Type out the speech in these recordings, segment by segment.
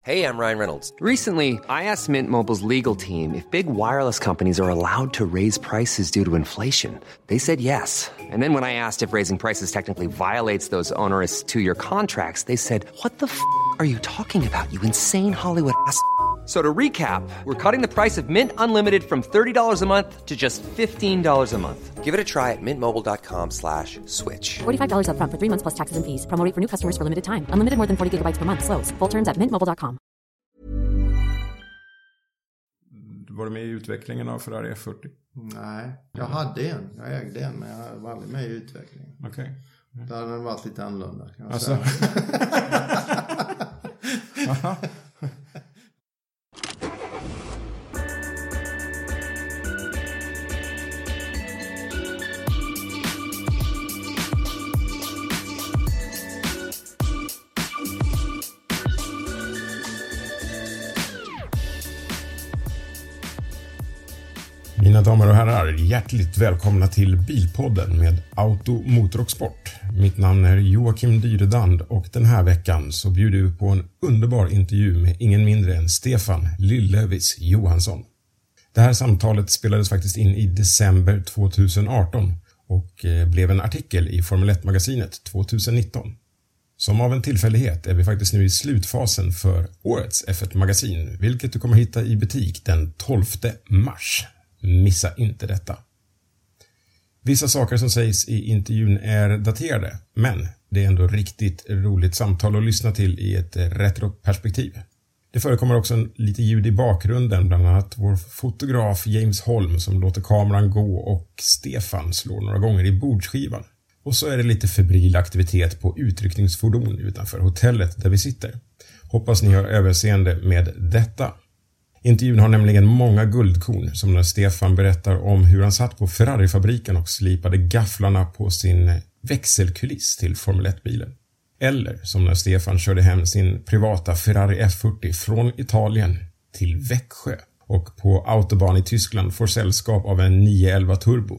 Hey, I'm Ryan Reynolds. Recently, I asked Mint Mobile's legal team if big wireless companies are allowed to raise prices due to inflation. They said yes. And then when I asked if raising prices technically violates those onerous two-year contracts, they said, "What the are you talking about, you insane Hollywood ass?" So to recap, we're cutting the price of Mint Unlimited from $30 a month to just $15 a month. Give it a try at mintmobile.com/switch. $45 up front for 3 months plus taxes and fees. Promo rate for new customers for limited time. Unlimited more than 40 gigabytes per month. Slows full terms at mintmobile.com. Var du med i utvecklingen av Ferrari F40? Nej, jag hade en. Jag ägde en, men jag var aldrig med i utvecklingen. Okej. Då hade den varit lite annorlunda, kan jag Alltså. säga. Aha. Mina damer och herrar, hjärtligt välkomna till Bilpodden med Auto, Motor och Sport. Mitt namn är Joakim Dyredand och den här veckan så bjuder vi på en underbar intervju med ingen mindre än Stefan Lill-Lövis Johansson. Det här samtalet spelades faktiskt in i december 2018 och blev en artikel i Formel 1-magasinet 2019. Som av en tillfällighet är vi faktiskt nu i slutfasen för årets F1-magasin, vilket du kommer hitta i butik den 12 mars. Missa inte detta. Vissa saker som sägs i intervjun är daterade, men det är ändå riktigt roligt samtal att lyssna till i ett retroperspektiv. Det förekommer också lite ljud i bakgrunden, bland annat vår fotograf James Holm som låter kameran gå och Stefan slår några gånger i bordskivan. Och så är det lite febril aktivitet på utryckningsfordon utanför hotellet där vi sitter. Hoppas ni har överseende med detta. Intervjun har nämligen många guldkorn, som när Stefan berättar om hur han satt på Ferrari-fabriken och slipade gafflarna på sin växelkuliss till Formel 1-bilen. Eller som när Stefan körde hem sin privata Ferrari F40 från Italien till Växjö och på autobahn i Tyskland får sällskap av en 911 Turbo.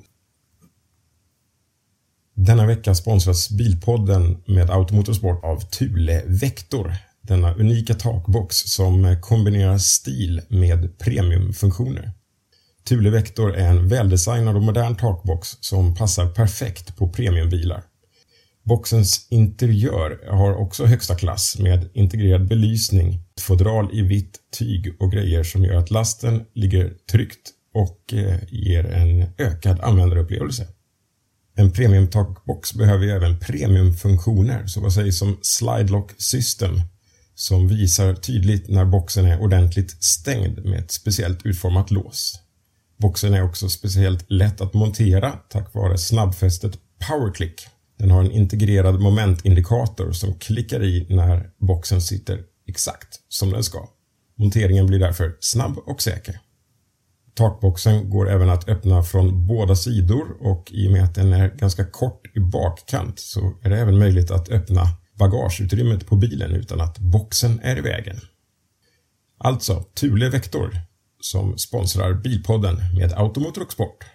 Denna vecka sponsras Bilpodden med Automotorsport av Thule Vector. Denna unika takbox som kombinerar stil med premiumfunktioner. Thule Vector är en väldesignad och modern takbox som passar perfekt på premiumbilar. Boxens interiör har också högsta klass med integrerad belysning, fodral i vitt tyg och grejer som gör att lasten ligger tryggt och ger en ökad användarupplevelse. En premiumtakbox behöver ju även premiumfunktioner, så vad sägs om Slide Lock System som visar tydligt när boxen är ordentligt stängd med ett speciellt utformat lås. Boxen är också speciellt lätt att montera tack vare snabbfästet PowerClick. Den har en integrerad momentindikator som klickar i när boxen sitter exakt som den ska. Monteringen blir därför snabb och säker. Takboxen går även att öppna från båda sidor och i och med att den är ganska kort i bakkant så är det även möjligt att öppna bagageutrymmet på bilen utan att boxen är i vägen. Alltså Thule Vector som sponsrar Bilpodden med Automotor och Sport.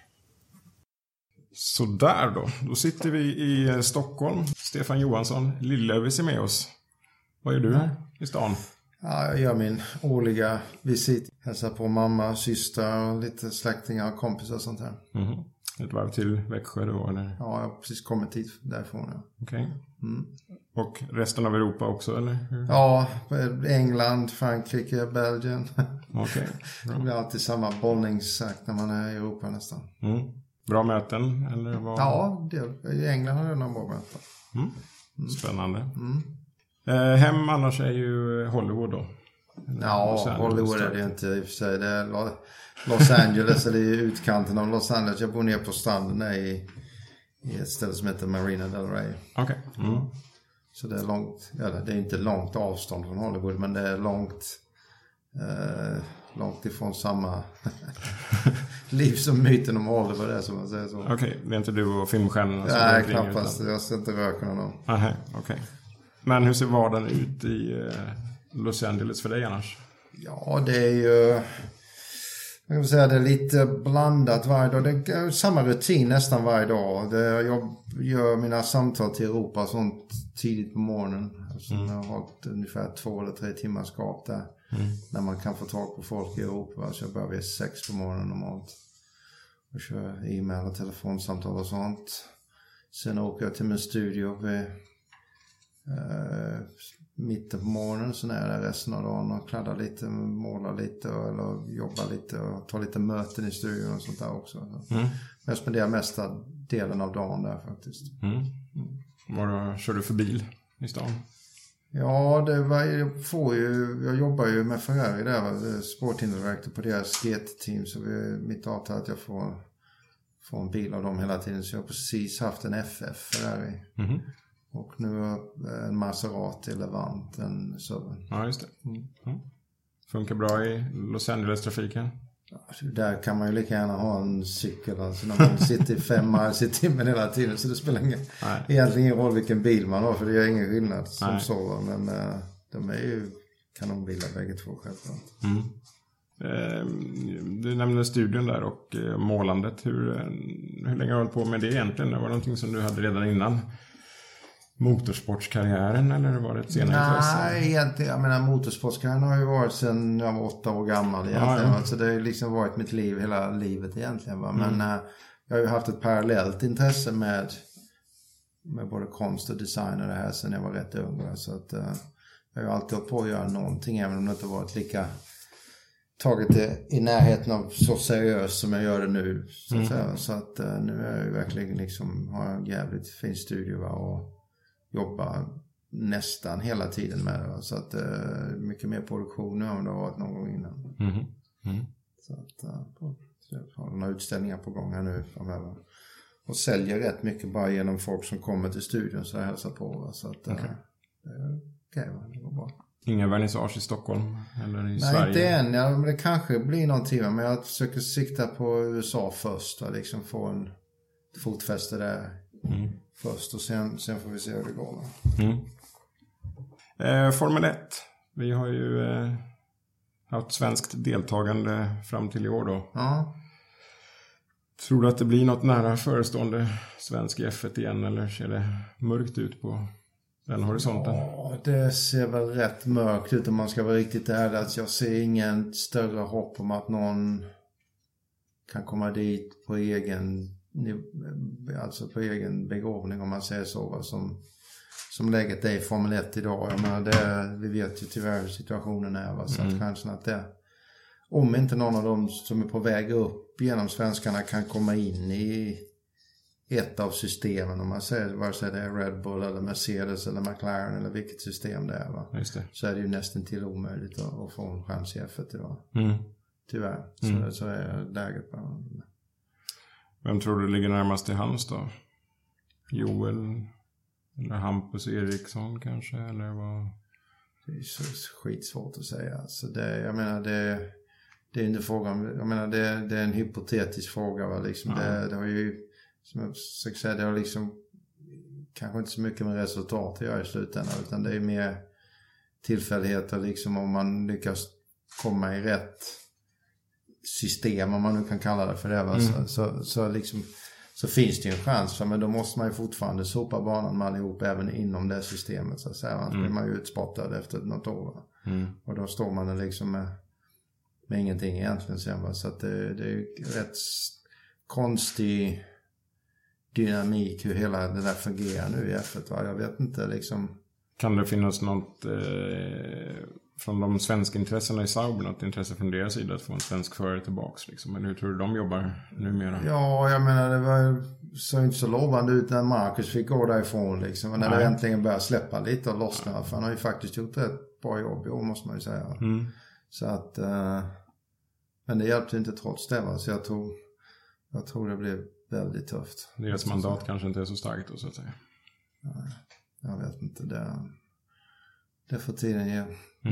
Så där då sitter vi i Stockholm. Stefan Johansson, Lill-Lövis är med oss. Vad gör du här i stan? Ja, jag gör min årliga visit. Hälsar på mamma, syster och lite släktingar och kompisar och sånt här. Mm-hmm. Ett varv till Växjö då, eller? Ja, jag har precis kommit hit därifrån. Ja. Okej. Och resten av Europa också, eller? Ja, England, Frankrike, Belgien. Okej. Det blir alltid samma bollningsakt när man är i Europa nästan. Bra möten, eller vad? Ja, i England har jag någon bra möten. Spännande. Hem annars är ju Hollywood då. Ja, Hollywood är det inte i och för sig. Det är Los Angeles, eller i utkanten av Los Angeles. Jag bor ner på stranden i ett ställe som heter Marina del Rey. Okej. Så det är långt, det är inte långt avstånd från Hollywood, men det är långt ifrån samma liv som myten om Hollywood är, som man säger så. Okej, det är inte du och filmstjärnorna? Nej, knappast. Jag ska inte röka någon. Nej, okej. Men hur ser vardagen ut i Los Angeles för dig annars? Ja, det är ju Jag kan säga att det är lite blandat varje dag. Det är samma rutin nästan varje dag. Jag gör mina samtal till Europa sånt tidigt på morgonen. Alltså jag har hållit ungefär 2 eller 3 timmars skap där. När man kan få tag på folk i Europa. Så jag börjar vid 6 på morgonen normalt. Och kör e-mail och telefonsamtal och sånt. Sen åker jag till min studio vid mitten på morgonen. Så är jag där resten av dagen och kladdar lite, målar lite eller jobbar lite och tar lite möten i studion och sånt där också. Men jag spenderar mesta delen av dagen där faktiskt. Vad kör du för bil i stan? Ja, jag jobbar ju med Ferrari där, sportindirektor på deras GT-team, så mitt avtal är att jag får en bil av dem hela tiden, så jag har precis haft en FF Ferrari. Och nu en Maserati Levant, en Southern. Ja, just det. Funkar bra i Los Angeles-trafiken? Där kan man ju lika gärna ha en cykel, alltså när man sitter i 5 miles i timmen hela tiden, så det spelar egentligen ingen roll vilken bil man har, för det gör ingen skillnad som så, men de är ju kanonbilar bägge två självklart. Du nämnde studion där och målandet. Hur länge har du hållit på med det egentligen? Var det någonting som du hade redan innan motorsportskarriären, eller var det ett senare intresse? Nej, egentligen, jag menar motorsportskarriären har ju varit sedan jag var 8 år gammal egentligen. Alltså det har ju liksom varit mitt liv hela livet egentligen. Men jag har ju haft ett parallellt intresse med både konst och design och det här sedan jag var rätt ung. Så att jag har ju alltid hållit på att göra någonting, även om det inte varit lika tagit det i närheten av så seriöst som jag gör det nu. Så att nu är jag ju verkligen liksom, har en jävligt fin studio och jobbar nästan hela tiden med det. Så att mycket mer produktion än det har varit någon gång innan. Så att jag har några utställningar på gång här nu framöver. Och säljer rätt mycket bara genom folk som kommer till studion så jag hälsar på. Så att det går bra. Inga vernissage i Stockholm eller i Sverige? Nej, inte än. Ja, men det kanske blir någonting. Men jag försöker sikta på USA först. Och liksom få en fotfäste där först. Och sen får vi se hur det går. Formel 1. Vi har ju haft svenskt deltagande fram till i år då. Ja. Tror du att det blir något nära förestående svensk F1 igen, eller ser det mörkt ut på den horisonten? Ja, det ser väl rätt mörkt ut om man ska vara riktigt ärlig. Alltså jag ser ingen större hopp om att någon kan komma dit på egen begåvning, om man säger så, som läget är i Formel 1 idag. Jag menar, vi vet ju tyvärr hur situationen är, så att chansen att det, om inte någon av dem som är på väg upp genom svenskarna kan komma in i ett av systemen, om man säger vare sig det är Red Bull eller Mercedes eller McLaren eller vilket system det är, Just det. Så är det ju nästan till omöjligt att få en chans i F1 idag. Tyvärr. Så är läget bara. Vem tror du ligger närmast till hands då? Joel eller Hampus Eriksson kanske, eller vad? Det är så skitsvårt att säga. Så det är inte frågan. Jag menar det är en hypotetisk fråga, va? Liksom. Det har ju, som jag försöker säga, det har liksom kanske inte så mycket med resultat att göra i slutändan, utan det är mer tillfälligheter liksom, om man lyckas komma i rätt system, om man nu kan kalla det för det, va? Så finns det ju en chans, men då måste man ju fortfarande sopa banan med allihop även inom det systemet, så att säga. Annars blir man ju utspottad efter något år. Och då står man liksom med ingenting egentligen sen, va? Så att det är ju rätt konstig dynamik hur hela det där fungerar nu i F1, va? Jag vet inte liksom. Kan det finnas något från de svenska intressena i Sauber, något intresse från deras sida att få en svensk förare tillbaks liksom? Men hur tror du de jobbar numera? Ja, jag menar det var så inte så lovande ut när Marcus fick gå därifrån liksom. Men när det äntligen började släppa lite och lossna, för han har ju faktiskt gjort ett bra jobb i år, måste man ju säga. Så att men det hjälpte inte trots det, va? Så jag tror det blev väldigt tufft. Deras mandat kanske inte är så starkt då, så att säga. Nej, jag vet inte. Det får tiden ge.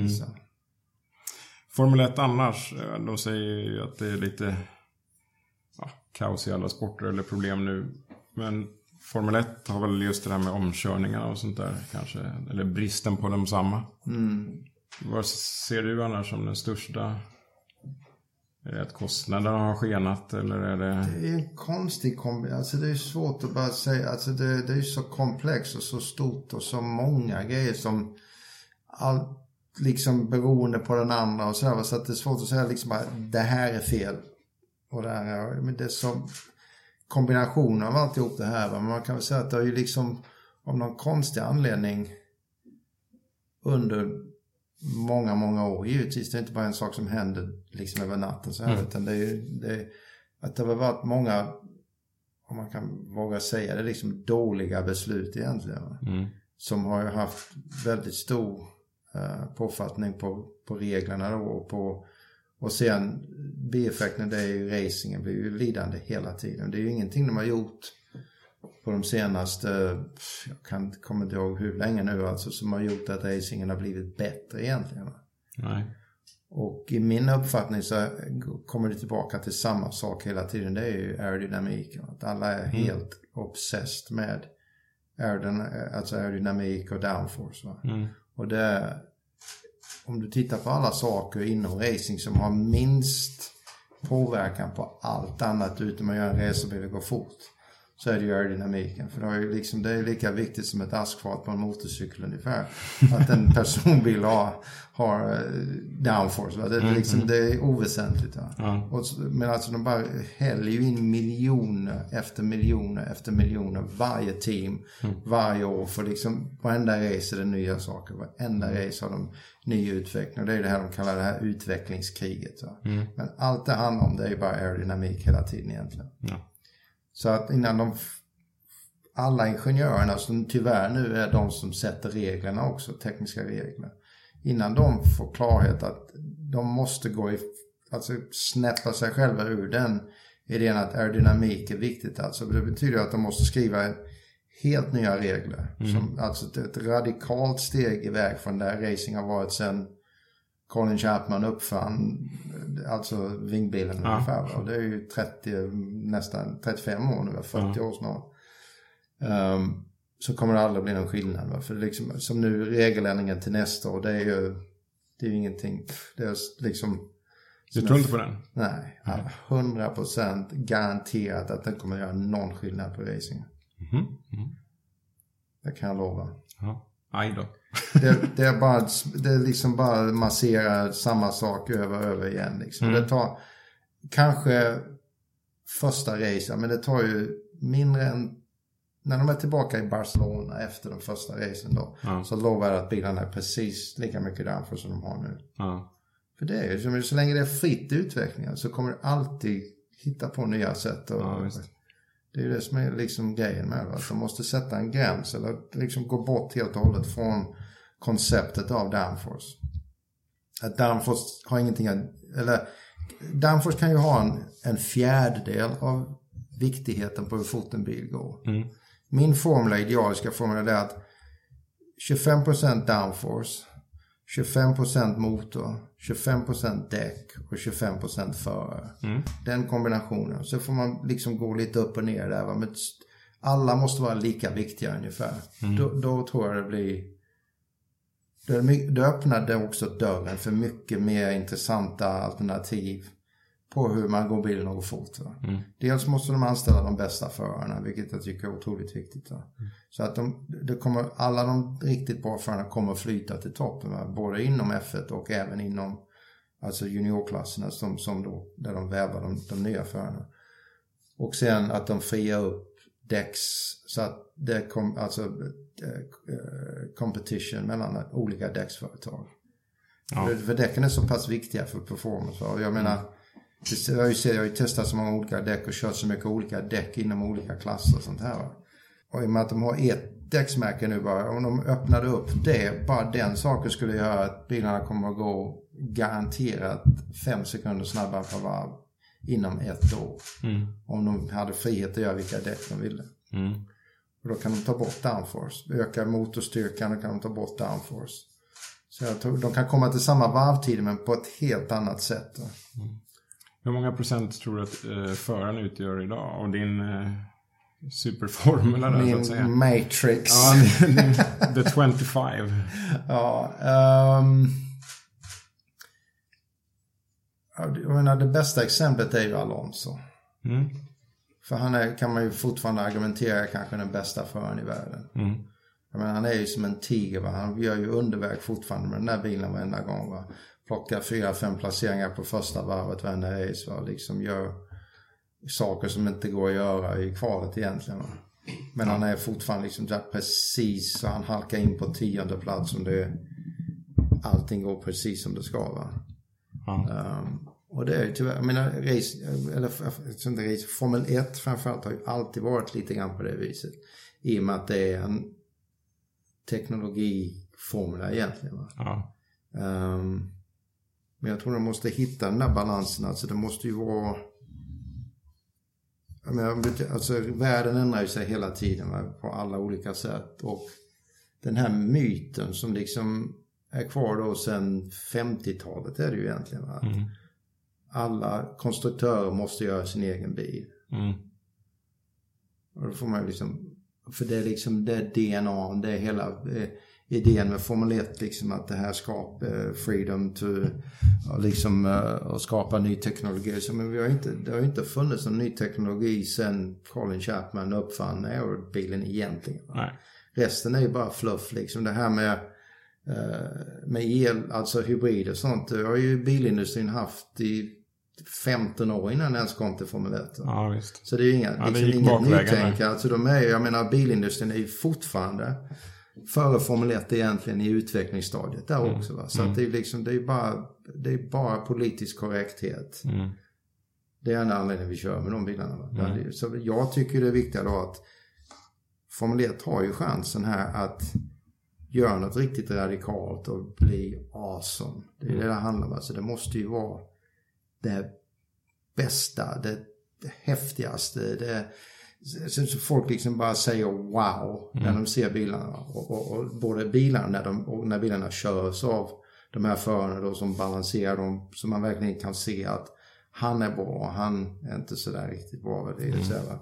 Formel 1 annars, de säger ju att det är lite kaos i alla sporter eller problem nu. Men Formel 1 har väl just det här med omkörningarna och sånt där kanske, eller bristen på dem samma. Vad ser du annars som den största Är det att kostnaderna har skenat eller är det... Det är en konstig kombination. Alltså det är svårt att bara säga. Alltså det är så komplext och så stort och så många grejer som allt liksom beroende på den andra och sådär. Så att det är svårt att säga liksom bara det här är fel och det här är... Men det är som kombination av alltihop det här. Men man kan väl säga att det är ju liksom av någon konstig anledning under många år. Givetvis det är inte bara en sak som händer liksom över natten så här, utan det är att det har varit många, om man kan våga säga det, liksom dåliga beslut egentligen. Som har ju haft väldigt stor påfattning på reglerna då, och sen bieffekten, det är ju racingen blir ju lidande hela tiden. Det är ju ingenting de har gjort på de senaste, jag kommer inte ihåg hur länge nu alltså, som har gjort att racingen har blivit bättre egentligen. Nej. Och i min uppfattning så kommer det tillbaka till samma sak hela tiden. Det är ju aerodynamik. Att alla är helt obsessed med aerodynamik och downforce. Va? Och det, om du tittar på alla saker inom racing som har minst påverkan på allt annat utom att göra en racerbil och gå fort, så är det ju aerodynamiken. För det är lika viktigt som ett askfat på en motorcykel ungefär. Att en personbil har downforce. Va? Det är oväsentligt. Va? Men alltså de bara häller ju in miljoner efter miljoner varje team, varje år. För liksom varenda race är det nya saker. Varenda race har de ny utveckling. Och det är det här de kallar det här utvecklingskriget. Va? Men allt det handlar om det är ju bara aerodynamik hela tiden egentligen. Ja. Så att innan alla ingenjörerna som tyvärr nu är de som sätter reglerna också, tekniska regler, innan de får klarhet att de måste alltså snäppa sig själva ur den idén att aerodynamik är viktigt. Alltså det betyder att de måste skriva helt nya regler. Som, alltså ett radikalt steg iväg från där racing har varit sedan Colin Chapman uppfann alltså vingbilen ungefär. Och det är ju nästan 35 år nu, 40 år snart. Så kommer det aldrig bli någon skillnad. Va? För det liksom, som nu regeländringen till nästa år, det är ju ingenting. Det är liksom... Du tror inte på den? Nej, 100% garanterat att den kommer göra någon skillnad på racing. Det kan jag lova. Ja, aj då. Det är liksom bara massera samma sak över igen liksom. Det tar kanske första racen, men det tar ju mindre än när de är tillbaka i Barcelona efter den första racen då, så lovar jag att bilarna är precis lika mycket downforce som de har nu. För det är ju så länge det är fritt i utvecklingen så kommer du alltid hitta på nya sätt och det är ju det som är liksom grejen med det, att de måste sätta en gräns eller liksom gå bort helt och hållet från konceptet av downforce. Att downforce har ingenting eller downforce kan ju ha en fjärdedel av viktigheten på hur fort en bil går. Min formula, idealiska formula, är att 25% downforce, 25% motor, 25% däck och 25% förare. Den kombinationen. Så får man liksom gå lite upp och ner där. Men alla måste vara lika viktiga ungefär. Då tror jag det blir... Det öppnade också dörren för mycket mer intressanta alternativ på hur man går bilen och går fort. Dels måste de anställa de bästa förarna, vilket jag tycker är otroligt viktigt. Så att alla de riktigt bra förarna kommer att flyta till toppen, både inom F1 och även inom alltså juniorklasserna som då, där de vävar de nya förarna. Och sen att de friar upp däcks så att det competition mellan olika däcksföretag. För däcken är så pass viktiga för performance. Och jag menar, jag har ju testat så många olika däck och kört så mycket olika däck inom olika klasser och sånt här. Och i och med att de har ett däcksmärke nu bara, om de öppnade upp det, bara den saken skulle göra att bilarna kommer att gå garanterat 5 sekunder snabbare per varv inom ett år. Om de hade frihet att göra vilka däck de ville. Och då kan de ta bort downforce. Öka motorstyrkan och kan de ta bort downforce. Så jag tror de kan komma till samma varvtid men på ett helt annat sätt. Hur många procent tror du att föraren utgör idag av din superformula där, så att säga? Matrix. Ja, the 25. Ja, Jag menar, det bästa exemplet är ju Alonso. För han kan man ju fortfarande argumentera kanske den bästa föraren i världen. Jag menar, han är ju som en tiger, va? Han gör ju underverk fortfarande med den där bilen varenda gång, va? Plockar 4-5 placeringar på första varvet varenda race, va? Liksom gör saker som inte går att göra i kvalet egentligen, va? Men han är fortfarande liksom där precis, så han halkar in på 10:e plats om allting går precis som det ska, va? Och det är ju tyvärr, jag menar, Formel 1 framförallt har ju alltid varit lite grann på det viset. I och med att det är en teknologiformula egentligen, va? Men jag tror de måste hitta den där balansen. Alltså det måste ju vara... Jag menar, alltså världen ändrar ju sig hela tiden, va? På alla olika sätt. Och den här myten som liksom är kvar då sedan 50-talet är det ju egentligen, va? Alla konstruktörer måste göra sin egen bil. Och då får man ju liksom... För det är liksom det DNA, det är hela idén med Formel 1, liksom att det här skapar freedom to liksom att skapa ny teknologi. Så men det har inte funnits någon ny teknologi sedan Colin Chapman uppfann aerobilen egentligen. Nej. Resten är ju bara fluff, liksom det här med el, alltså hybrider och sånt. Det har ju bilindustrin haft i 15 år innan den ens kom till Formel 1. Ja, visst. Så det är ju inget nytänk. Alltså jag menar, bilindustrin är ju fortfarande före Formel 1 egentligen i utvecklingsstadiet där också, va? Så att det är liksom, det är bara politisk korrekthet. Det är en anledning vi kör med de bilarna, va? Så jag tycker det är viktigt då att Formel 1 har ju chansen här att göra något riktigt radikalt och bli awesome. Det är det handlar om. Alltså det måste ju vara det bästa, det häftigaste, så folk liksom bara säger wow när de ser bilarna, och både bilarna när bilarna körs av de här förarna då, som balanserar dem, så man verkligen kan se att han är bra, han är inte så där riktigt bra, det är så här,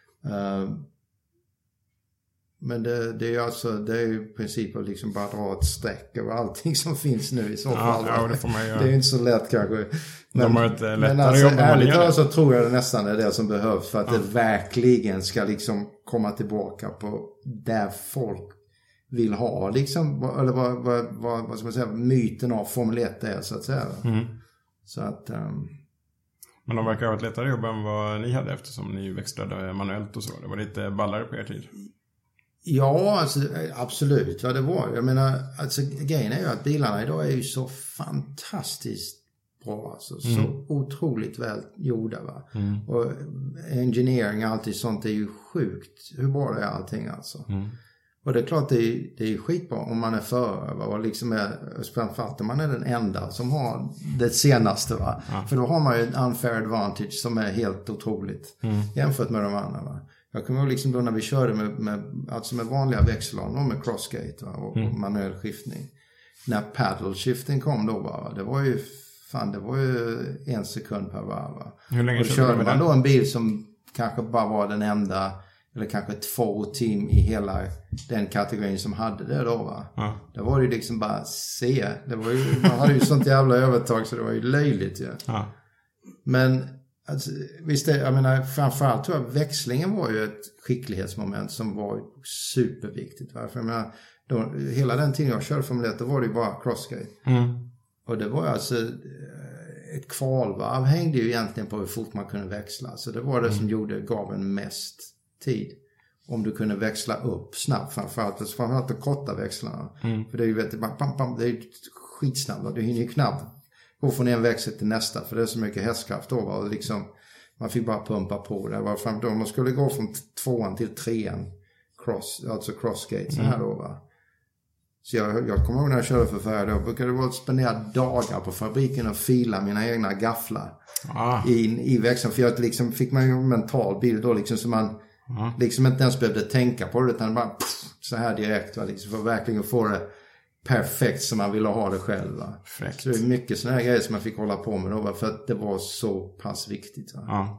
men det är ju i princip att liksom bara dra ett streck över allting som finns nu i så fall. Ja, det får man göra. Det är inte så lätt kanske. De har ett lättare men alltså, jobb ärligt talat så tror jag det nästan är det som behövs för att det verkligen ska liksom komma tillbaka på där folk vill ha liksom, eller vad ska man säga, myten av Formel 1 är, så att säga. Så att... Men de verkar ha ett lättare jobb än vad ni hade, eftersom ni växlade manuellt och så. Det var lite ballare på er tid. Ja, alltså, absolut. Ja, det var. Jag menar, alltså, grejen är ju att bilarna idag är ju så fantastiskt bra. Alltså, så otroligt väl gjorda, va? Och engineering och allt sånt är ju sjukt. Hur bra det är allting, alltså. Och det är klart det är skitbra om man är förare, va? Och liksom framförallt om man är den enda som har det senaste, va? För då har man ju en unfair advantage som är helt otroligt jämfört med de andra, va? Jag kommer ihåg liksom då när vi körde med vanliga växlar med crossgate, va? Och manuell skiftning. När paddle shifting kom då, va? Det var ju 1 sekund per varv, va? Hur länge och körde man då en bil som kanske bara var den enda, eller kanske 2 team i hela den kategorin som hade det då, va? Det var ju liksom bara det var ju, man hade ju sånt jävla övertag så det var ju löjligt, ja. Men alltså, visst jag menar, framförallt tror jag växlingen var ju ett skicklighetsmoment som var superviktigt, va? För jag menar, hela den tiden jag körde Formel 1, då var det ju bara crossgate. Och det var alltså ett kvalvarv hängde ju egentligen på hur fort man kunde växla. Så det var det som gav en mest tid. Om du kunde växla upp snabbt, framförallt de korta växlarna. För det är ju det är ju skitsnabbt. Du hinner ju knappt gå från en växel till nästa, för det är så mycket hästkraft då, och liksom man fick bara pumpa på det. Var fram då man skulle gå från 2:an till 3:an alltså crossgate så här då, va. Så jag kommer ihåg när jag körde för Ferrari, då brukade det vara att spendera dagar på fabriken och fila mina egna gafflar i växeln, för jag liksom fick man ju en mental bild då liksom, så man liksom inte ens behövde tänka på det, utan bara så här direkt, va, liksom, för verkligen få det perfekt som man ville ha det själv, va. Så det är mycket såna här grejer som man fick hålla på med då, för att det var så pass viktigt, va.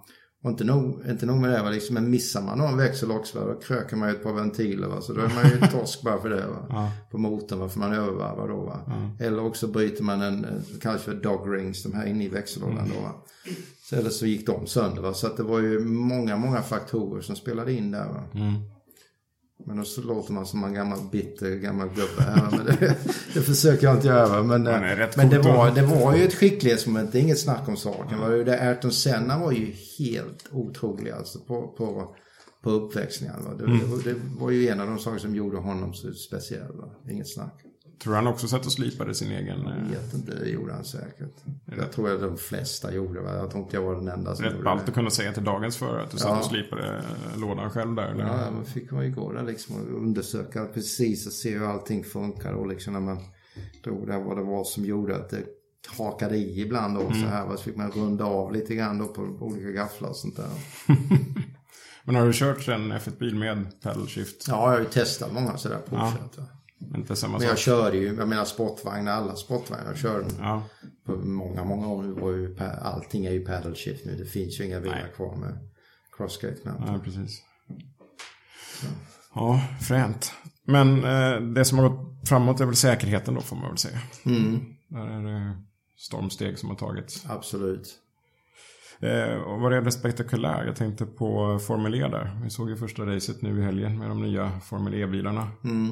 Och inte nog med det, va? Liksom, men missar man någon växel också, va? Då krökar man ju ett par ventiler, va? Så då är man ju torsk bara för det, va? På motorn, va? För man övervarvar då, va? Eller också bryter man en kallas för dog rings, de här inne i växellådan då, va? Så, eller så gick de sönder, va? Så att det var ju många faktorer som spelade in där, va? Men då så låter man som en gammal gubbe här. Men det försöker jag inte göra. Men det var ju ett skicklighetsmoment. Det är inget snack om saken. Ayrton Senna var ju helt otrolig alltså på uppväxlingar. Det var ju en av de saker som gjorde honom så speciell. Inget snack. Tror han också satt och slipade sin egen... Jag vet inte, det gjorde han säkert. Jag tror att de flesta gjorde det. Jag tror inte jag var den enda som rätt gjorde ballt det. Att kunna säga till dagens förare att du satt och slipade lådan själv där. Eller? Ja, man fick man ju gå där liksom och undersöka precis och se hur allting funkar. Och liksom när man drog där vad det var som gjorde att det hakade i ibland. Och så här så fick man runda av lite grann då på olika gafflar och sånt där. Men har du kört en F1-bil med pedal shift? Ja, jag har ju testat många sådär på Inte samma men jag sak. körde ju, jag menar sportvagnar, alla sportvagnar jag körde på många år nu var ju, allting är ju paddle shift nu, det finns ju inga bilar kvar med crossgate-knappar. Ja, precis. Så. Ja, fränt. Men det som har gått framåt är väl säkerheten då, får man väl säga. Där är det stormsteg som har tagits. Absolut. Och vad är det spektakulär? Jag tänkte på Formel E där. Vi såg ju första racet nu i helgen med de nya Formel E-bilarna.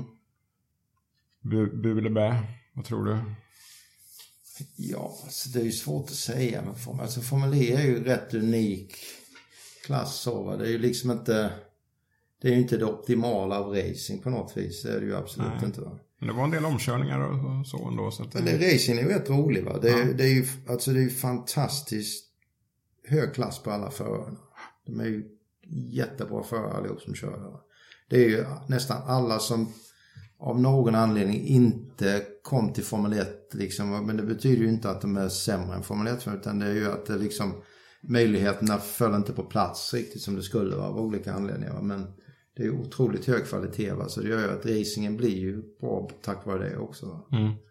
Bu eller bä? Vad tror du? Ja, alltså det är ju svårt att säga. Men Formel E är ju rätt unik klass. Så, det är ju liksom inte... Det är ju inte det optimala av racing på något vis. Det är det ju absolut inte. Va? Men det var en del omkörningar och så ändå. Så att men racing är ju rätt rolig. Va? Det är ju fantastiskt hög klass på alla förarna. De är ju jättebra förare allihop som kör. Va? Det är ju nästan alla som av någon anledning inte kom till Formel 1 liksom, men det betyder ju inte att de är sämre än Formel 1 utan det är ju att det liksom möjligheterna föll inte på plats riktigt som det skulle vara av olika anledningar, men det är ju otroligt hög kvalitet, va? Så det gör ju att racingen blir ju bra tack vare det också.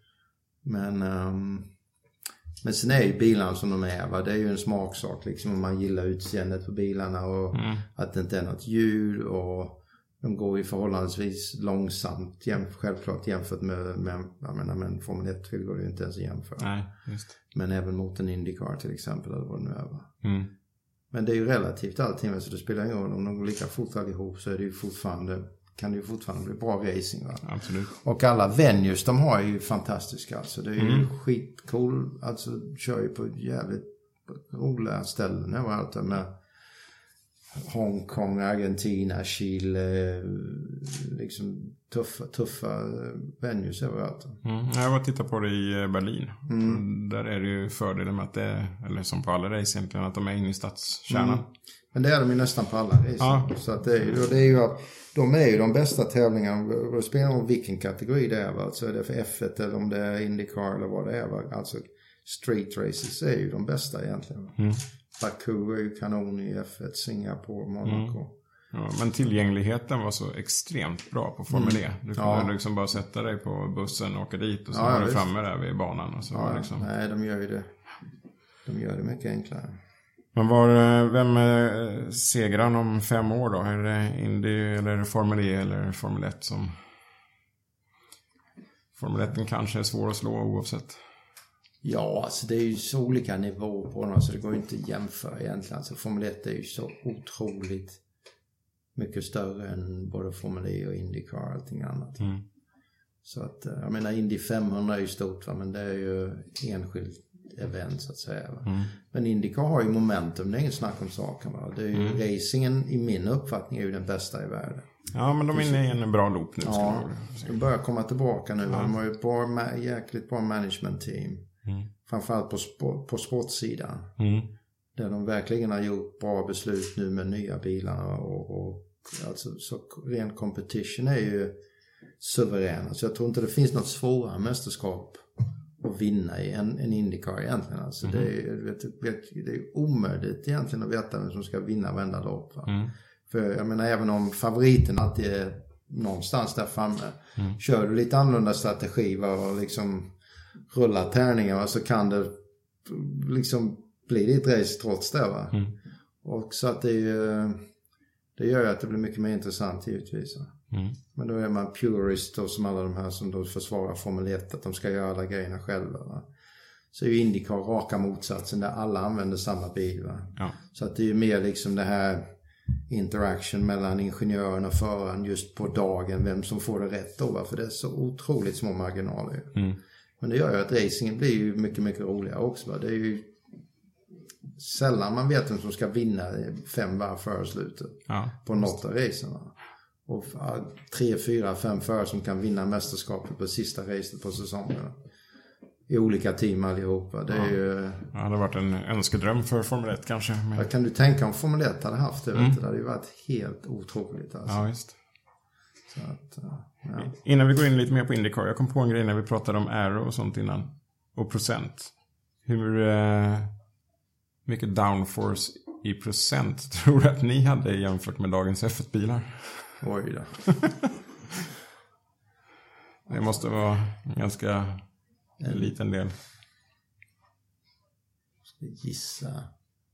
Men sen är ju bilarna som de är, va? Det är ju en smaksak liksom, om man gillar utseendet på bilarna och att det inte är något ljud och de går ju förhållandevis långsamt självklart jämfört med jag menar, men Formel 1 går det ju inte ens att jämföra. Nej, just. Men även mot en IndyCar till exempel eller vad det nu är, va? Men det är ju relativt allting, så det spelar ingen roll om de går lika fort allihop, så är det ju fortfarande, kan det ju fortfarande bli bra racing, va? Absolut. Och alla venues de har är ju fantastiska, alltså det är ju skitcool, alltså kör ju på jävligt roliga ställen överallt med Hongkong, Argentina, Chile, liksom tuffa venues överallt. Jag var och tittade på det i Berlin. Där är det ju fördelen med att det, eller som på alla race egentligen, att de är inne i stadskärnan. Men det är de ju nästan på alla race. Så att det är ju de är ju de bästa tävlingarna. Det spelar om vilken kategori det är, va? Alltså är det för F1 eller om det är IndyCar eller vad det är, va? Alltså street races är ju de bästa egentligen. Baku är ju kanon i F1, Singapore, Monaco. Ja, men tillgängligheten var så extremt bra på Formel E. Du kunde liksom bara sätta dig på bussen och åka dit och så var du framme där vid banan. Och så liksom. Nej, de gör ju det. De gör det mycket enklare. Men vem är segraren om 5 år då? Är det Indy eller Formel E eller Formel 1 som... Formel 1 kanske är svår att slå oavsett. Ja, alltså det är ju så olika nivåer på dem, så det går ju inte att jämföra egentligen. Alltså Formel 1 är ju så otroligt mycket större än både Formel E och IndyCar och allting annat. Så att, jag menar Indy 500 är ju stort, va? Men det är ju enskilt event så att säga. Va? Men IndyCar har ju momentum, det är inget snack om saken. Va? Det är ju, racingen i min uppfattning är ju den bästa i världen. Ja, men de är inne i en bra loop nu. Ja, de börjar komma tillbaka nu. De har ju jäkligt bra management team. Framförallt på sportsidan. Där de verkligen har gjort bra beslut nu med nya bilarna. Och alltså, så ren competition är ju suverän. Alltså, jag tror inte det finns något svårare mästerskap att vinna i en IndyCar egentligen. Alltså, det är omöjligt egentligen att veta vem som ska vinna varenda lopp. För jag menar, även om favoriten alltid är någonstans där framme. Kör du lite annorlunda strategi, va, och liksom rullar tärningar, va, så kan det liksom bli ditt race trots det, va. Och så att det gör ju att det blir mycket mer intressant givetvis. Men då är man purist och som alla de här som då försvarar Formel 1 att de ska göra alla grejerna själva. Va? Så är ju IndyCar raka motsatsen där alla använder samma bil. Va? Ja. Så att det är ju mer liksom det här interaction mellan ingenjören och föraren just på dagen, vem som får det rätt då. Va? För det är så otroligt små marginaler. Men det gör ju att racingen blir ju mycket, mycket roligare också. Va? Det är ju sällan man vet vem som ska vinna 5 varv före slutet på något av racen. Va? Och 3, 4, 5 förare som kan vinna mästerskapet på sista racet på säsongen. I olika team allihopa. Det är ju... det hade varit en önskedröm för Formel 1 kanske. Men... Kan du tänka om Formel 1 hade haft det? Det hade ju varit helt otroligt. Alltså. Ja, visst. Så att, Innan vi går in lite mer på IndyCar. Jag kom på en grej när vi pratade om aero och sånt innan. Och procent. Hur mycket downforce i procent tror du att ni hade jämfört med dagens F1-bilar? Oj då. Det måste vara en ganska liten del. Ska gissa.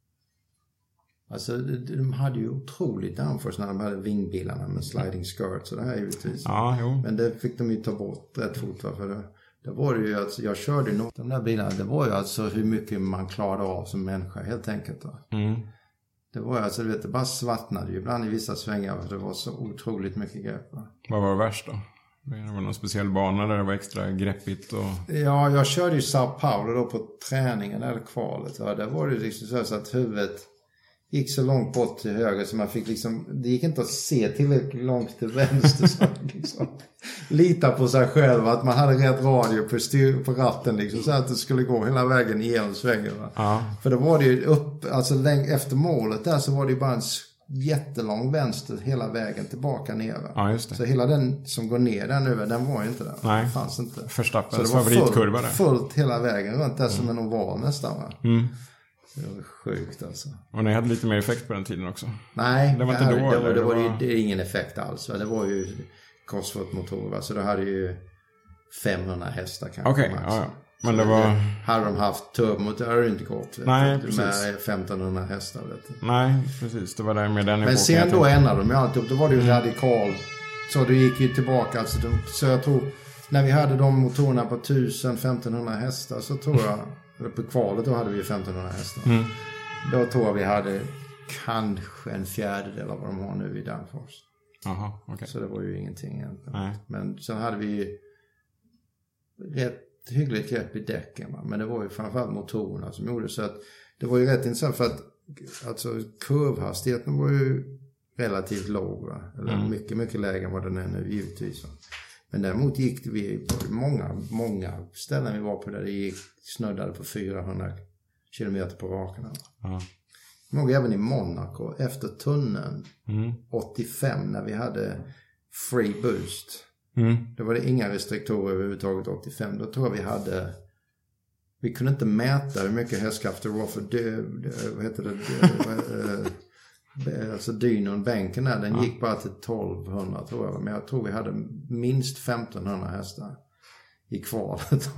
Alltså de hade ju otroligt downforce när de hade vingbilarna med sliding skirts och det här givetvis. Ja, jo. Men det fick de ju ta bort rätt fort. För det var det ju alltså, jag körde något de där bilarna, det var ju alltså hur mycket man klarade av som människa helt enkelt. Det var ju alltså, du vet, det bara svartnade ju ibland i vissa svängar för det var så otroligt mycket grepp. Vad var värst då? Det var någon speciell bana där det var extra greppigt och... Ja, jag körde ju Sao Paulo då på träningen eller kvalet. Ja, där var det liksom så att huvudet gick så långt bort till höger så man fick liksom... Det gick inte att se tillräckligt långt till vänster så liksom... Lita på sig själv att man hade rätt radio på ratten liksom så att det skulle gå hela vägen igenom svängen. För då var det ju alltså efter målet där så var det ju bara en jättelång vänster hela vägen tillbaka ner. Ja, just det. Så hela den som går ner där nu, den var ju inte där. Nej. Det fanns inte. Verstappens favoritkurva där. Fullt hela vägen runt där som en oval nästan. Va? Det var sjukt alltså. Och ni hade lite mer effekt på den tiden också? Nej, det var inte då. Det var ju ingen effekt alls. Va? Det var ju Cosworth-motorer. Så då hade ju 500 hästar kanske. Okej, ja. Men det var... Hade de haft turbomotor hade det inte gått. Nej, precis. Med 1500 hästar, vet du. Nej, precis. Det var där med den. Men sen då ändrade de ju alltid upp. Då var det ju radikal. Så det gick ju tillbaka. Alltså, så jag tror, när vi hade de motorerna på 1000-1500 hästar så tror jag, eller på kvalet då hade vi 1500 hästar. Då tror jag vi hade kanske en fjärdedel av vad de har nu i Danfors. Aha, okay. Så det var ju ingenting egentligen. Nej. Men sen hade vi rätt hyggligt grepp i däcken. Va? Men det var ju framförallt motorerna som gjorde så att det var ju rätt intressant för att alltså kurvhastigheten var ju relativt låg. Va? Eller mycket, mycket lägre än vad den är nu givetvis. Va? Men däremot gick vi på många ställen vi var på där det gick snuddade på 400 kilometer på raken. Nog även i Monaco efter tunneln 85 när vi hade free boost. Då var det inga restriktorer överhuvudtaget 85. Då tror jag vi kunde inte mäta hur mycket hästkrafter det var för vad heter det alltså dynon, bänken där, den gick bara till 1200 tror jag. Men jag tror vi hade minst 1500 hästar i kvalet.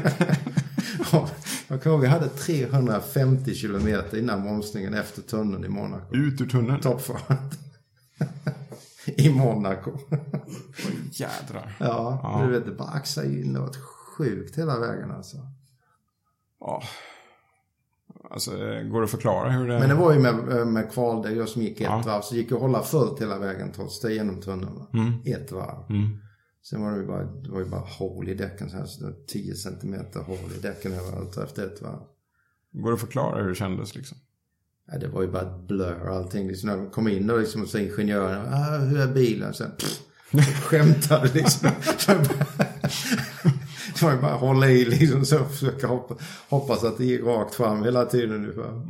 Jag kommer ihåg vi hade 350 kilometer innan bromsningen efter tunneln i Monaco. Ut ur tunneln? Toppfart. I Monaco. Jädrar. Ja, du vet, det bara axade in. Det var sjukt hela vägen alltså. Ja. Alltså, går det att förklara hur det... Men det var ju med kval där jag som gick ett varv. Så gick jag hålla fullt hela vägen trots det genom tunneln. Ett varv. Sen var det var ju bara hål i däcken så här. Så det var 10 centimeter hål i däcken överallt efter ett varv. Går det att förklara hur det kändes liksom? Ja, det var ju bara ett blur och allting. Liksom, när de kom in och liksom, så ingenjören, hur är bilen? Sen skämtade liksom. Det var ju bara hålla i liksom så försöka hoppas att det gick rakt fram hela tiden ungefär.